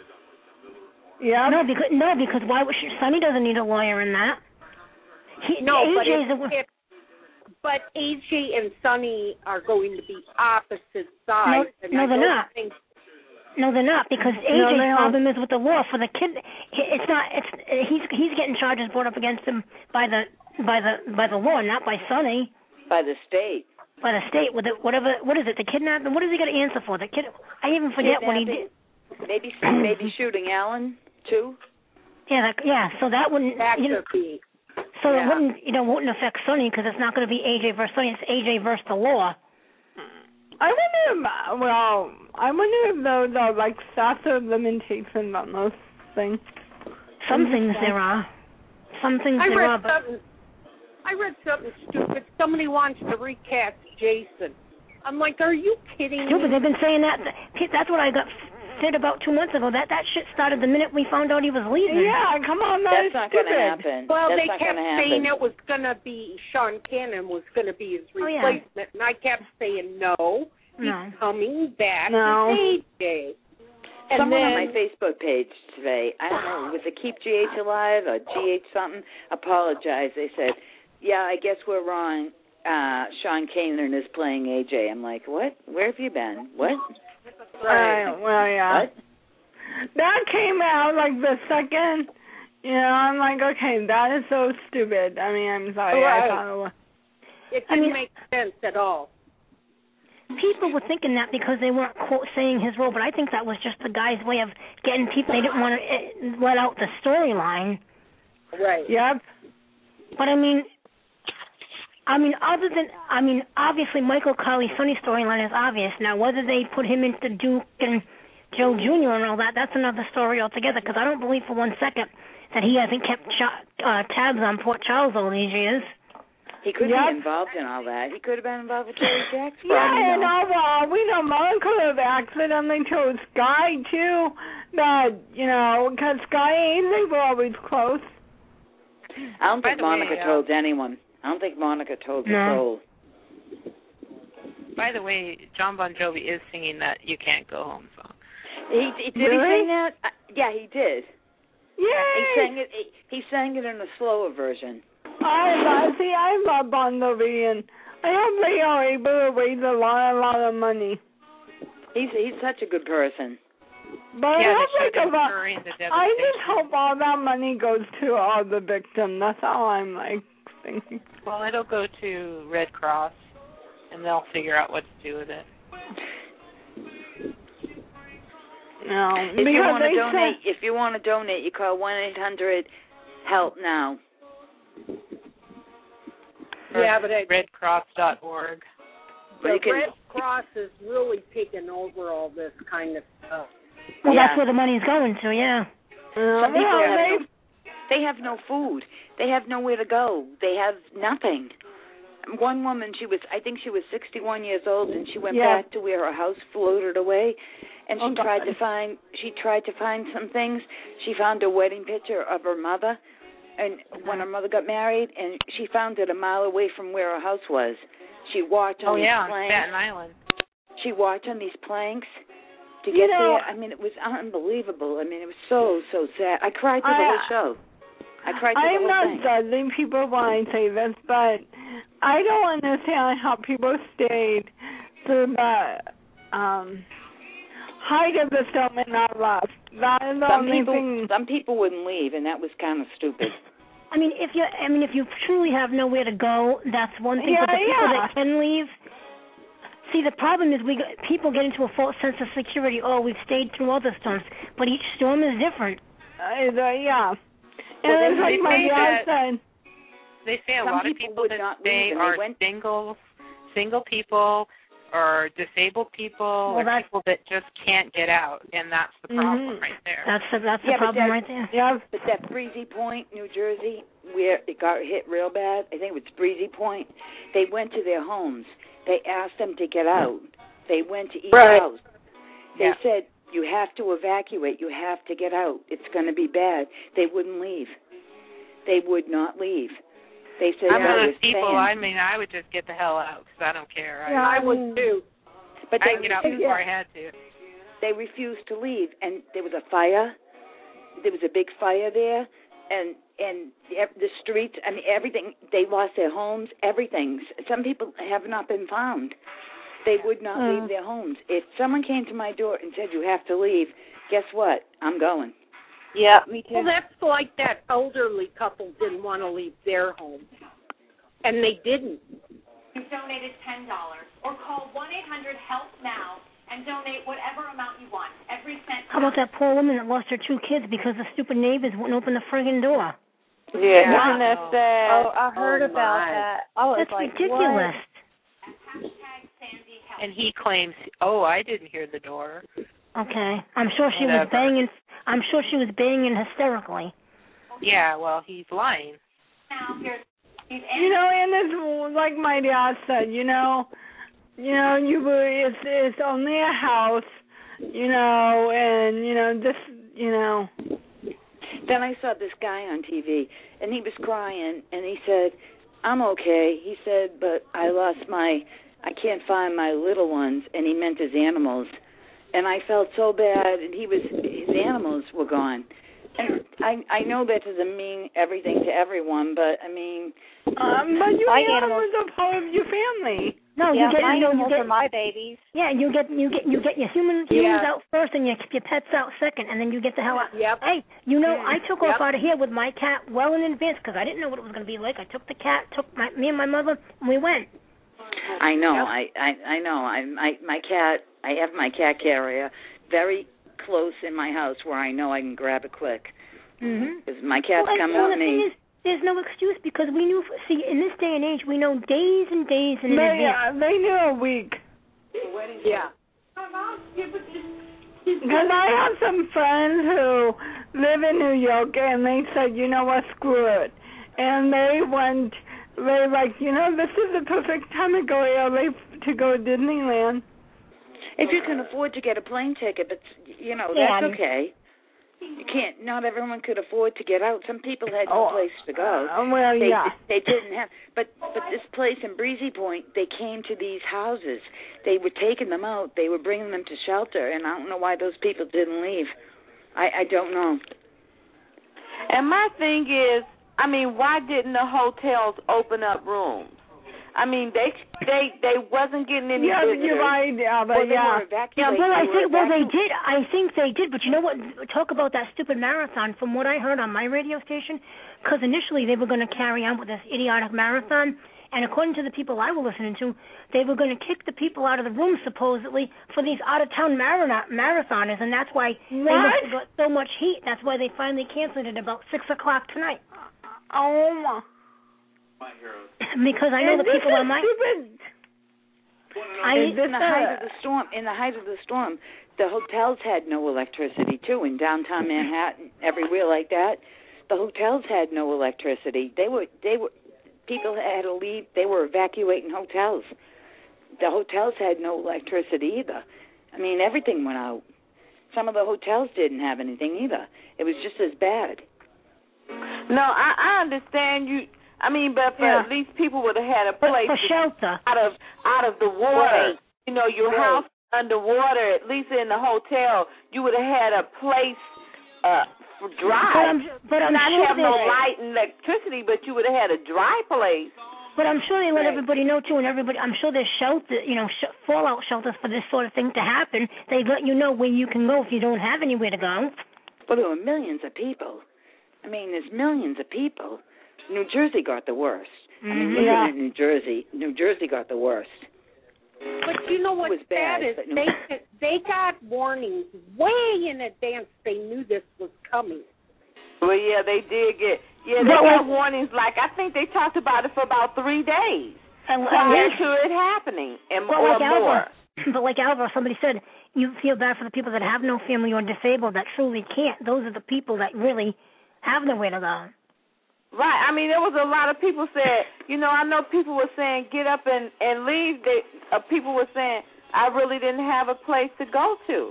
Yeah. No, because no, because why would she? Sonny doesn't need a lawyer in that. He, No, but A J's if, a, if but A J and Sonny are going to be opposite sides. No, and no, I they're don't not. Think, No, they're not, because A J's No, they problem is with the law for the kid. It's not. It's he's he's getting charges brought up against him by the by the by the law, not by Sonny. By the state. By the state with the whatever. What is it? The kidnapping. What does he got to answer for? The kid. I even forget what he did. Maybe maybe shooting Alan too. Yeah, that, yeah. So that wouldn't. that You know, could be. so yeah. it wouldn't. You know, wouldn't affect Sonny because it's not going to be A J versus Sonny. It's A J versus the law. I wonder if, well, I wonder if those are like statute of limitations on those things. Some things there are. Some things I there read are, but something. I read something stupid. Somebody wants to recast Jason. I'm like, are you kidding stupid. me? They've been saying that. That's what I got said about two months ago. That that shit started the minute we found out he was leaving. Yeah, come on, that That's is not stupid. going to happen. Well, That's they not kept gonna saying happen. it was going to be Sean Cannon was going to be his Oh, yeah. replacement, and I kept saying no. He's No. coming back No. as A J. And Someone then, on my Facebook page today, I don't know, was it Keep G H Alive or G H something, apologized. They said, yeah, I guess we're wrong. Uh, Sean Kanan is playing A J. I'm like, what? Where have you been? What? Right. Well, yeah. What? That came out like the second, you know, I'm like, okay, that is so stupid. I mean, I'm sorry. Right. I thought it was. it I didn't mean- make sense at all. People were thinking that because they weren't quote saying his role, but I think that was just the guy's way of getting people. They didn't want to let out the storyline. Right. Yep. But I mean, I mean, other than I mean, obviously Michael Colley's Sonny storyline is obvious. Now, whether they put him into Duke and Joe Junior and all that, that's another story altogether. Because I don't believe for one second that he hasn't kept ch- uh, tabs on Port Charles all these years. He could Yep. be involved in all that. He could have been involved with Terry Jacks. for all Yeah, we and know. all well, we know Mom could have accidentally told Sky, too, that, you know, because Sky and they were always close. I don't By think the way, Monica uh, told anyone. I don't think Monica told the No. soul. By the way, John Bon Jovi is singing that "You Can't Go Home" song. He, he did Really? he sing that? Uh, yeah, he did. He Yay! sang it. He, he sang it in a slower version. I love, see, I love Bon Jovi, and I hope they are able to raise a lot, a lot of money. He's he's such a good person. But yeah, I hope they like showed him about, during the I just devastation. hope all that money goes to all the victims. That's all I'm like thinking. Well, it'll go to Red Cross, and they'll figure out what to do with it. No, If you because want to they donate, said, if you want to donate, you call one eight hundred help now. Yeah, but it, red cross dot org. But the you can, Red Cross is really taking over all this kind of stuff. Well, Yeah. that's where the money's going to. Yeah. uh, Some people well, have they, no, they have no food. They have nowhere to go. They have nothing. One woman, she was, I think she was sixty-one years old, and she went Yeah. back to where her house floated away, and she Oh, God. tried to find, she tried to find some things. She found a wedding picture of her mother, and when her mother got married, and she found it a mile away from where her house was. She walked on Oh these yeah, on planks. Staten Island. She walked on these planks to You get know- there. I mean, it was unbelievable. I mean, it was so, so sad. I cried through the I- whole show. I cried through I'm the whole not thing. judging people when I say this, but I don't understand how people stayed through the um, height of the film and not left. That is the Some only people, thing. some people wouldn't leave, and that was kind of stupid. I mean, if you, I mean, if you truly have nowhere to go, that's one thing. Yeah, but the people yeah. that can leave, see, the problem is we got, people get into a false sense of security. Oh, we've stayed through other storms, but each storm is different. Uh, the, yeah. Well, And it's they like my say dad that- said. They say a Some lot of people people would that not stay leave, and are they went- single, single people or disabled people well, or people that just can't get out, and that's the problem mm-hmm. right there. That's the, that's yeah, the problem that, right there. Yeah, but that Breezy Point, New Jersey, where it got hit real bad, I think it was Breezy Point, they went to their homes. They asked them to get out. They went to each right. house. They yeah. said, you have to evacuate. You have to get out. It's going to be bad. They wouldn't leave. They would not leave. They said, I'm no, one of we're those people, staying. I mean, I would just get the hell out because I don't care. Yeah, I, I would too. But I'd they, get out they, before yeah. I had to. They refused to leave, and there was a fire. There was a big fire there, and and the streets, I mean, everything, they lost their homes, everything. Some people have not been found. They would not mm. leave their homes. If someone came to my door and said, you have to leave, guess what? I'm going. Yeah, me too. Well, that's like that elderly couple didn't want to leave their home, and they didn't. You've donated ten dollars, or call one eight hundred help now and donate whatever amount you want. Every cent. How about that poor woman that lost her two kids because the stupid neighbors wouldn't open the friggin' door? Yeah, isn't that sad? Oh, I heard oh, about my. that. I was That's like, ridiculous. What? And he claims, oh, I didn't hear the door. Okay, I'm sure she Whatever. was banging. I'm sure she was banging hysterically. Yeah, well, he's lying. Now, here's, he's You know, and it's like my dad said, you know, you know, you it's it's only a house, you know, and you know this, you know. Then I saw this guy on T V, and he was crying, and he said, I'm okay. He said, but I lost my, I can't find my little ones, and he meant his animals. And I felt so bad, and he was, his animals were gone. And I I know that doesn't mean everything to everyone, but I mean, um, but your my animals are part of your family. No, yeah, you get my you know, animals you get, are my babies. Yeah, you get you get you get your human humans Yeah. out first, and you keep your pets out second, and then you get the hell out. Yep. Hey, you know, I took Yep. off out of here with my cat well in advance because I didn't know what it was going to be like. I took the cat, took my me and my mother, and we went. I know, Yep. I, I I know. I my my cat. I have my cat carrier very close in my house where I know I can grab it quick. Mm-hmm. Because my cat's well, coming well, with the thing me. is, there's no excuse because we knew. See, in this day and age, we know days and days in They advance. uh, they knew a week. Yeah. Because I have some friends who live in New York, and they said, you know what, screw it. And they went, they like, you know, this is the perfect time to go L A to go to Disneyland. If you can afford to get a plane ticket, but you know Yeah, that's okay. You can't. Not everyone could afford to get out. Some people had Oh, no place to go. Uh, well, they, yeah. They didn't have. But but this place in Breezy Point, they came to these houses. They were taking them out. They were bringing them to shelter, and I don't know why those people didn't leave. I I don't know. And my thing is, I mean, why didn't the hotels open up rooms? I mean, they they they wasn't getting any Yeah, visitors. you're right, yeah, but well, they yeah. were evacuated. Yeah, well, I They think were well they evacuated. did. I think they did. But you know what? Talk about that stupid marathon. From what I heard on my radio station, because initially they were going to carry on with this idiotic marathon, and according to the people I was listening to, they were going to kick the people out of the room supposedly for these out of town marathon marathoners, and that's why they must have got so much heat. That's why they finally canceled it about six o'clock tonight. Oh my. Because I know the people on my. I, in the height of the storm, in the height of the storm, the hotels had no electricity too. In downtown Manhattan, everywhere like that, the hotels had no electricity. They were, they were, people had to leave. They were evacuating hotels. The hotels had no electricity either. I mean, everything went out. Some of the hotels didn't have anything either. It was just as bad. No, I, I understand you. I mean, but, but Yeah. at least people would have had a place for shelter out of out of the water. Right. You know, your Right. house underwater. At least in the hotel, you would have had a place uh, for dry. But I'm, but I'm Not sure have no there's- light and electricity, but you would have had a dry place. But I'm sure they let Right. everybody know too, and everybody. I'm sure there's shelter, you know, sh- fallout shelters for this sort of thing to happen. They let you know where you can go if you don't have anywhere to go. Well, there were millions of people. I mean, there's millions of people. New Jersey got the worst. I mean, Mhm. living Yeah. in New Jersey, New Jersey got the worst. But you know what's was bad, sad is but no- they they got warnings way in advance. They knew this was coming. Well, yeah, they did get. Yeah, they But got like- warnings. Like I think they talked about it for about three days. And, prior and to it happening, and but or like Alva, more. But like Alva, somebody said, you feel bad for the people that have no family or disabled that truly can't. Those are the people that really have nowhere to go. Right. I mean, there was a lot of people said, you know, I know people were saying get up and, and leave. They, uh, people were saying, I really didn't have a place to go to.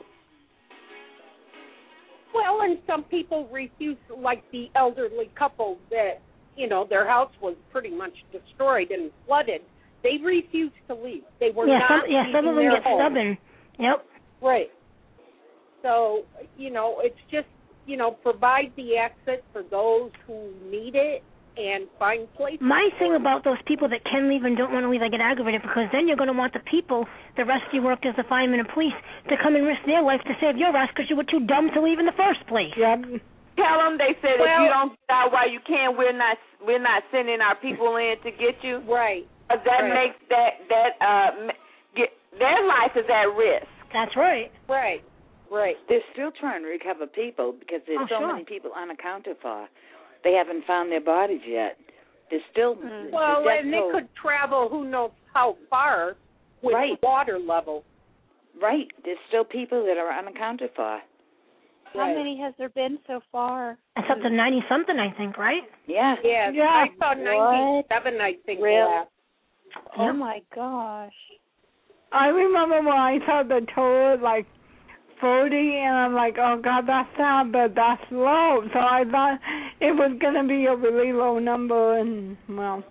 Well, and some people refused, like the elderly couple that, you know, their house was pretty much destroyed and flooded. They refused to leave. They were yeah, not some, yeah, some of them their get home. stubborn. Yep. Right. So, you know, it's just, you know, provide the exit for those who need it and find places. My thing about those people that can leave and don't want to leave, I get aggravated because then you're going to want the people, the rescue workers, the firemen and police, to come and risk their life to save your ass because you were too dumb to leave in the first place. Yep. Tell them, they said, well, if you don't get out while you can, we're not we're not sending our people in to get you. Right. But that right. makes that that uh get, their life is at risk. That's right. Right. Right. They're still trying to recover people because there's oh, so sure. many people unaccounted for. They haven't found their bodies yet. They're still mm. well, the and they could travel who knows how far with right. water level. Right. There's still people that are unaccounted for. How right. many has there been so far? It's up to ninety something, I think, right? Yeah. Yeah. Yeah. I saw ninety-seven, I think. Really? Last. Oh yep. my gosh. I remember when I saw the total like forty, and I'm like, oh God, that's not, but that's low. So I thought it was gonna be a really low number, and well.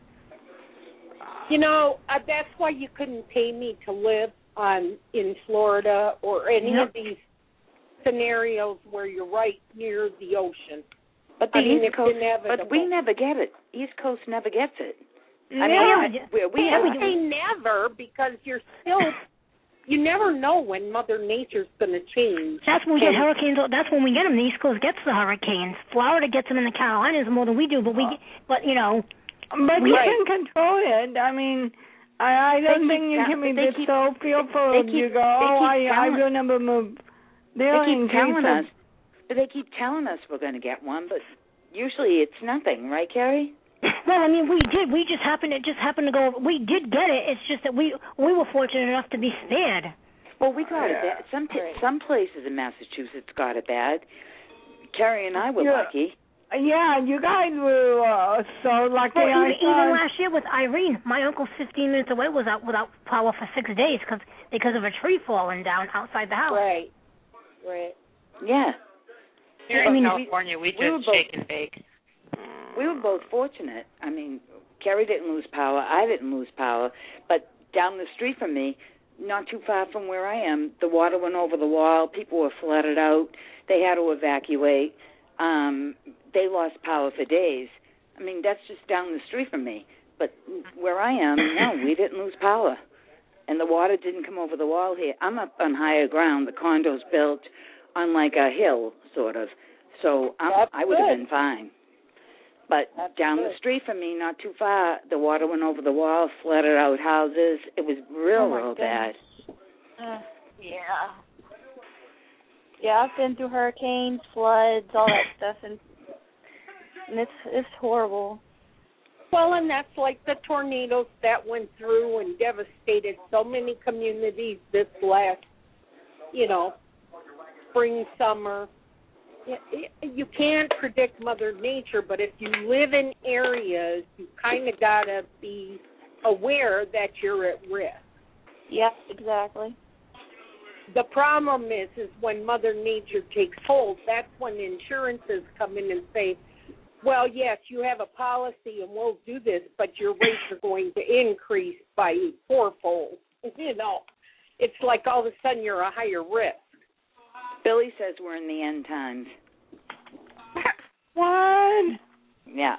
You know, uh, that's why you couldn't pay me to live on in Florida or any yep. of these scenarios where you're right near the ocean. But the I mean, East Coast, inevitable. but we never get it. East Coast never gets it. I mean, yeah, I, we, we yeah, have, say never because you're still. You never know when Mother Nature's going to change. That's when we get hurricanes. That's when we get them. The East Coast gets the hurricanes. Florida gets them in the Carolinas more than we do. But we, but you know, but we you right. can control it. I mean, I, I don't think you can be just keep, so fearful. Keep, you go, oh, I, I will never move. They're they keep telling of, us. They keep telling us we're going to get one, but usually it's nothing, right, Carrie? Well, I mean, we did. We just happened. It just happened to go. We did get it. It's just that we we were fortunate enough to be spared. Well, we got yeah. it bad. Some some places in Massachusetts got it bad. Carrie and I were yeah. lucky. Yeah, you guys were uh, so lucky. Well, I even, even last year with Irene, my uncle fifteen minutes away was out without power for six days because because of a tree falling down outside the house. Right. Right. Yeah. Here I in mean, California, we, we just we shake and bake. We were both fortunate. I mean, Carrie didn't lose power. I didn't lose power. But down the street from me, not too far from where I am, the water went over the wall. People were flooded out. They had to evacuate. Um, they lost power for days. I mean, that's just down the street from me. But where I am, no, we didn't lose power. And the water didn't come over the wall here. I'm up on higher ground. The condo's built on like a hill, sort of. So I'm, I would have been fine. But That's down good. the street from me, not too far, the water went over the wall, flooded out houses. It was real, oh real goodness. bad. Uh, yeah. Yeah, I've been through hurricanes, floods, all that stuff, and, and it's it's horrible. Well, and that's like the tornadoes that went through and devastated so many communities this last, you know, spring, summer. You can't predict Mother Nature, but if you live in areas, you kind of got to be aware that you're at risk. Yep, exactly. The problem is, is when Mother Nature takes hold, that's when insurances come in and say, well, yes, you have a policy and we'll do this, but your rates are going to increase by fourfold. You know, it's like all of a sudden you're a higher risk. Billy says we're in the end times. What? Yeah.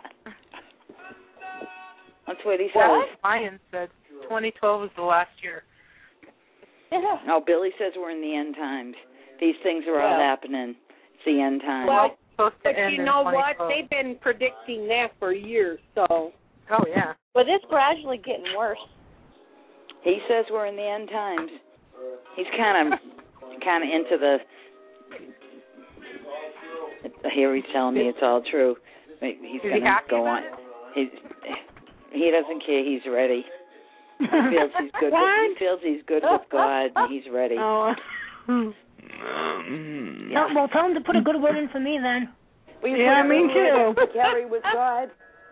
That's what he says. Well, Ryan said twenty twelve was the last year. Yeah. No, Billy says we're in the end times. These things are all well, happening. It's the end times. Well, but you know what? They've been predicting that for years, so. Oh, yeah. But it's gradually getting worse. He says we're in the end times. He's kind of kind of into the... Here he's telling me it's all true. He's going to go on. He's, he doesn't care. He's ready. He feels he's good. With, he feels he's good with God, and he's ready. Oh. Um, yeah. Well, tell him to put a good word in for me then. We yeah, me too. Carrie with God.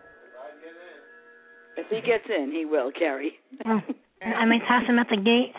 If he gets in, he will, Carrie. Oh, I might pass him at the gate.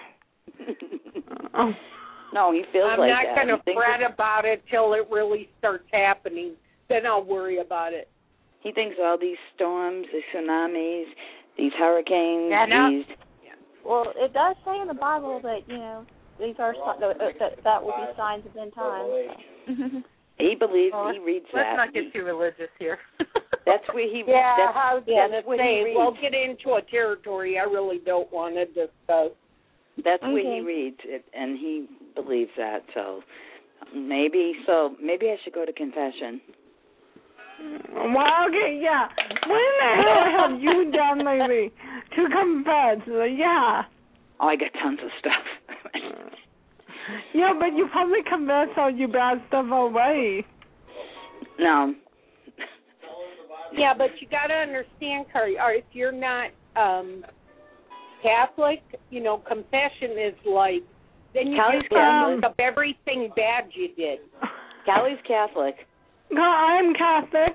Oh. No, he feels I'm like not that. going to fret it's... about it till it really starts happening. Then I'll worry about it. He thinks all these storms, these tsunamis, these hurricanes, Yeah, no. these... Well, it does say in the Bible that, you know, these are that that, that will be signs of end times. He believes, well, he reads let's that. Let's not get too religious here. That's where he... Yeah, that's, I was yeah, going to say, we'll get into a territory I really don't want to discuss. That's okay. where he reads it, and he believes that. So maybe, so maybe I should go to confession. Well, okay, yeah. When the hell have you done lately to confess? Yeah. Oh, I got tons of stuff. Yeah, but you probably confess all your bad stuff away. No. Yeah, but you got to understand, Carrie, or if you're not um, Catholic, you know, confession is like, then you Callie's just Catholic. of everything bad you did. Callie's Catholic. No, I'm Catholic.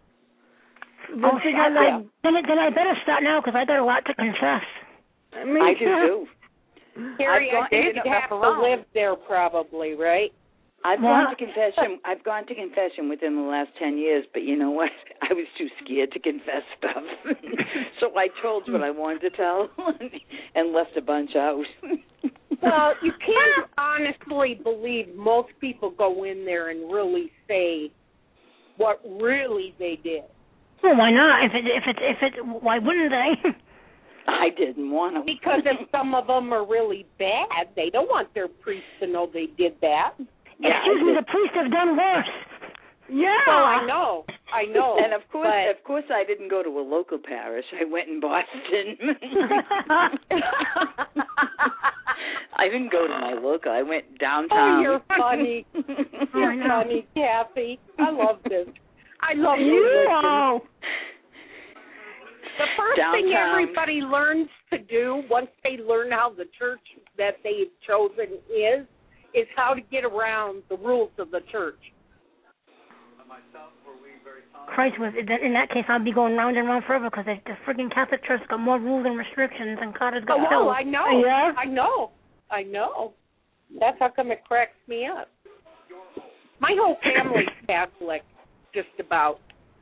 Oh, shit, I, then, then I better start now because I got a lot to confess. Me I too. do too. Harry, I've I think you'd have to live there probably, right? I've Well, gone to confession. I've gone to confession within the last ten years, but you know what? I was too scared to confess stuff, so I told what I wanted to tell and left a bunch out. Well, you can't honestly believe most people go in there and really say what really they did. Well, why not? If it, if it, if it, why wouldn't they? I didn't want to. Because if some of them are really bad, they don't want their priest to know they did that. Yeah, Excuse me, the priests have done worse. Yeah. Well, I know. I know. And of course, but... of course, I didn't go to a local parish. I went in Boston. I didn't go to my local. I went downtown. Oh, you're funny. You're funny, Kathy. I love this. I love you. Religion. The first Downtown. thing everybody learns to do once they learn how the church that they've chosen is, is how to get around the rules of the church. Christ, was in that case, I'd be going round and round forever because the, the friggin' Catholic Church got more rules and restrictions than Carter's got. Oh, pills. well, I know. Yeah. I know. I know. That's how come it cracks me up. My whole family's Catholic, just about.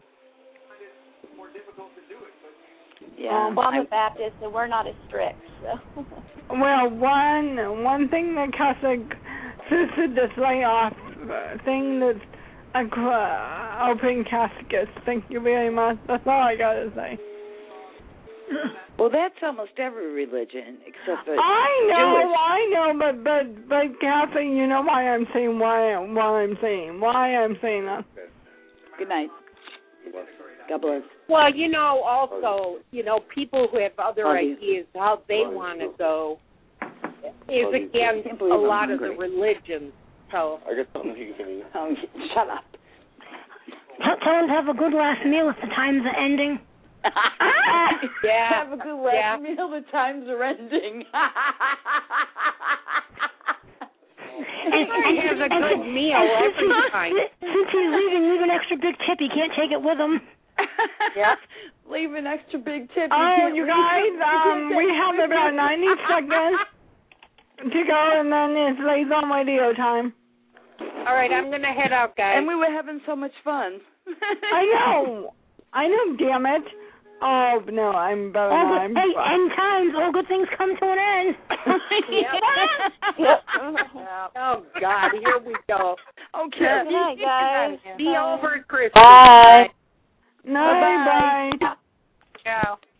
Yeah. Well, I'm a Baptist, and we're not as strict. So. Well, one one thing that Catholic sister just lay off uh, thing that's a uh, open caskets. Thank you very much. That's all I gotta say. Well, that's almost every religion except for I know, Jewish. I know, but but but Catholic, you know why I'm saying why why I'm saying why I'm saying that. Good night. God bless. Well, you know, also, you know, people who have other Love you. ideas how they want to go is Love you. against Can't a believe I'm lot of the hungry. religions. So I got something you can eat. Oh, shut up. Tell, tell them to have a good last meal if the times are ending. yeah, Have a good last yeah. meal. The times are ending. And, and, has a and, good and, meal and every since he's, time. Since he's leaving, leave an extra big tip. He can't take it with him. Yeah. Leave an extra big tip. Oh, You you can't guys, leave- you can't um, take we it have with about you. ninety seconds to go, and then it's laser radio time. All right, I'm going to head out, guys. And we were having so much fun. I know. I know, damn it. Oh, no, I'm better All now. good, I'm hey, fine. end times, all good things come to an end. Yep. Oh, God, here we go. Okay. Good night, guys. Be over, Chris. Bye. No, bye. Ciao.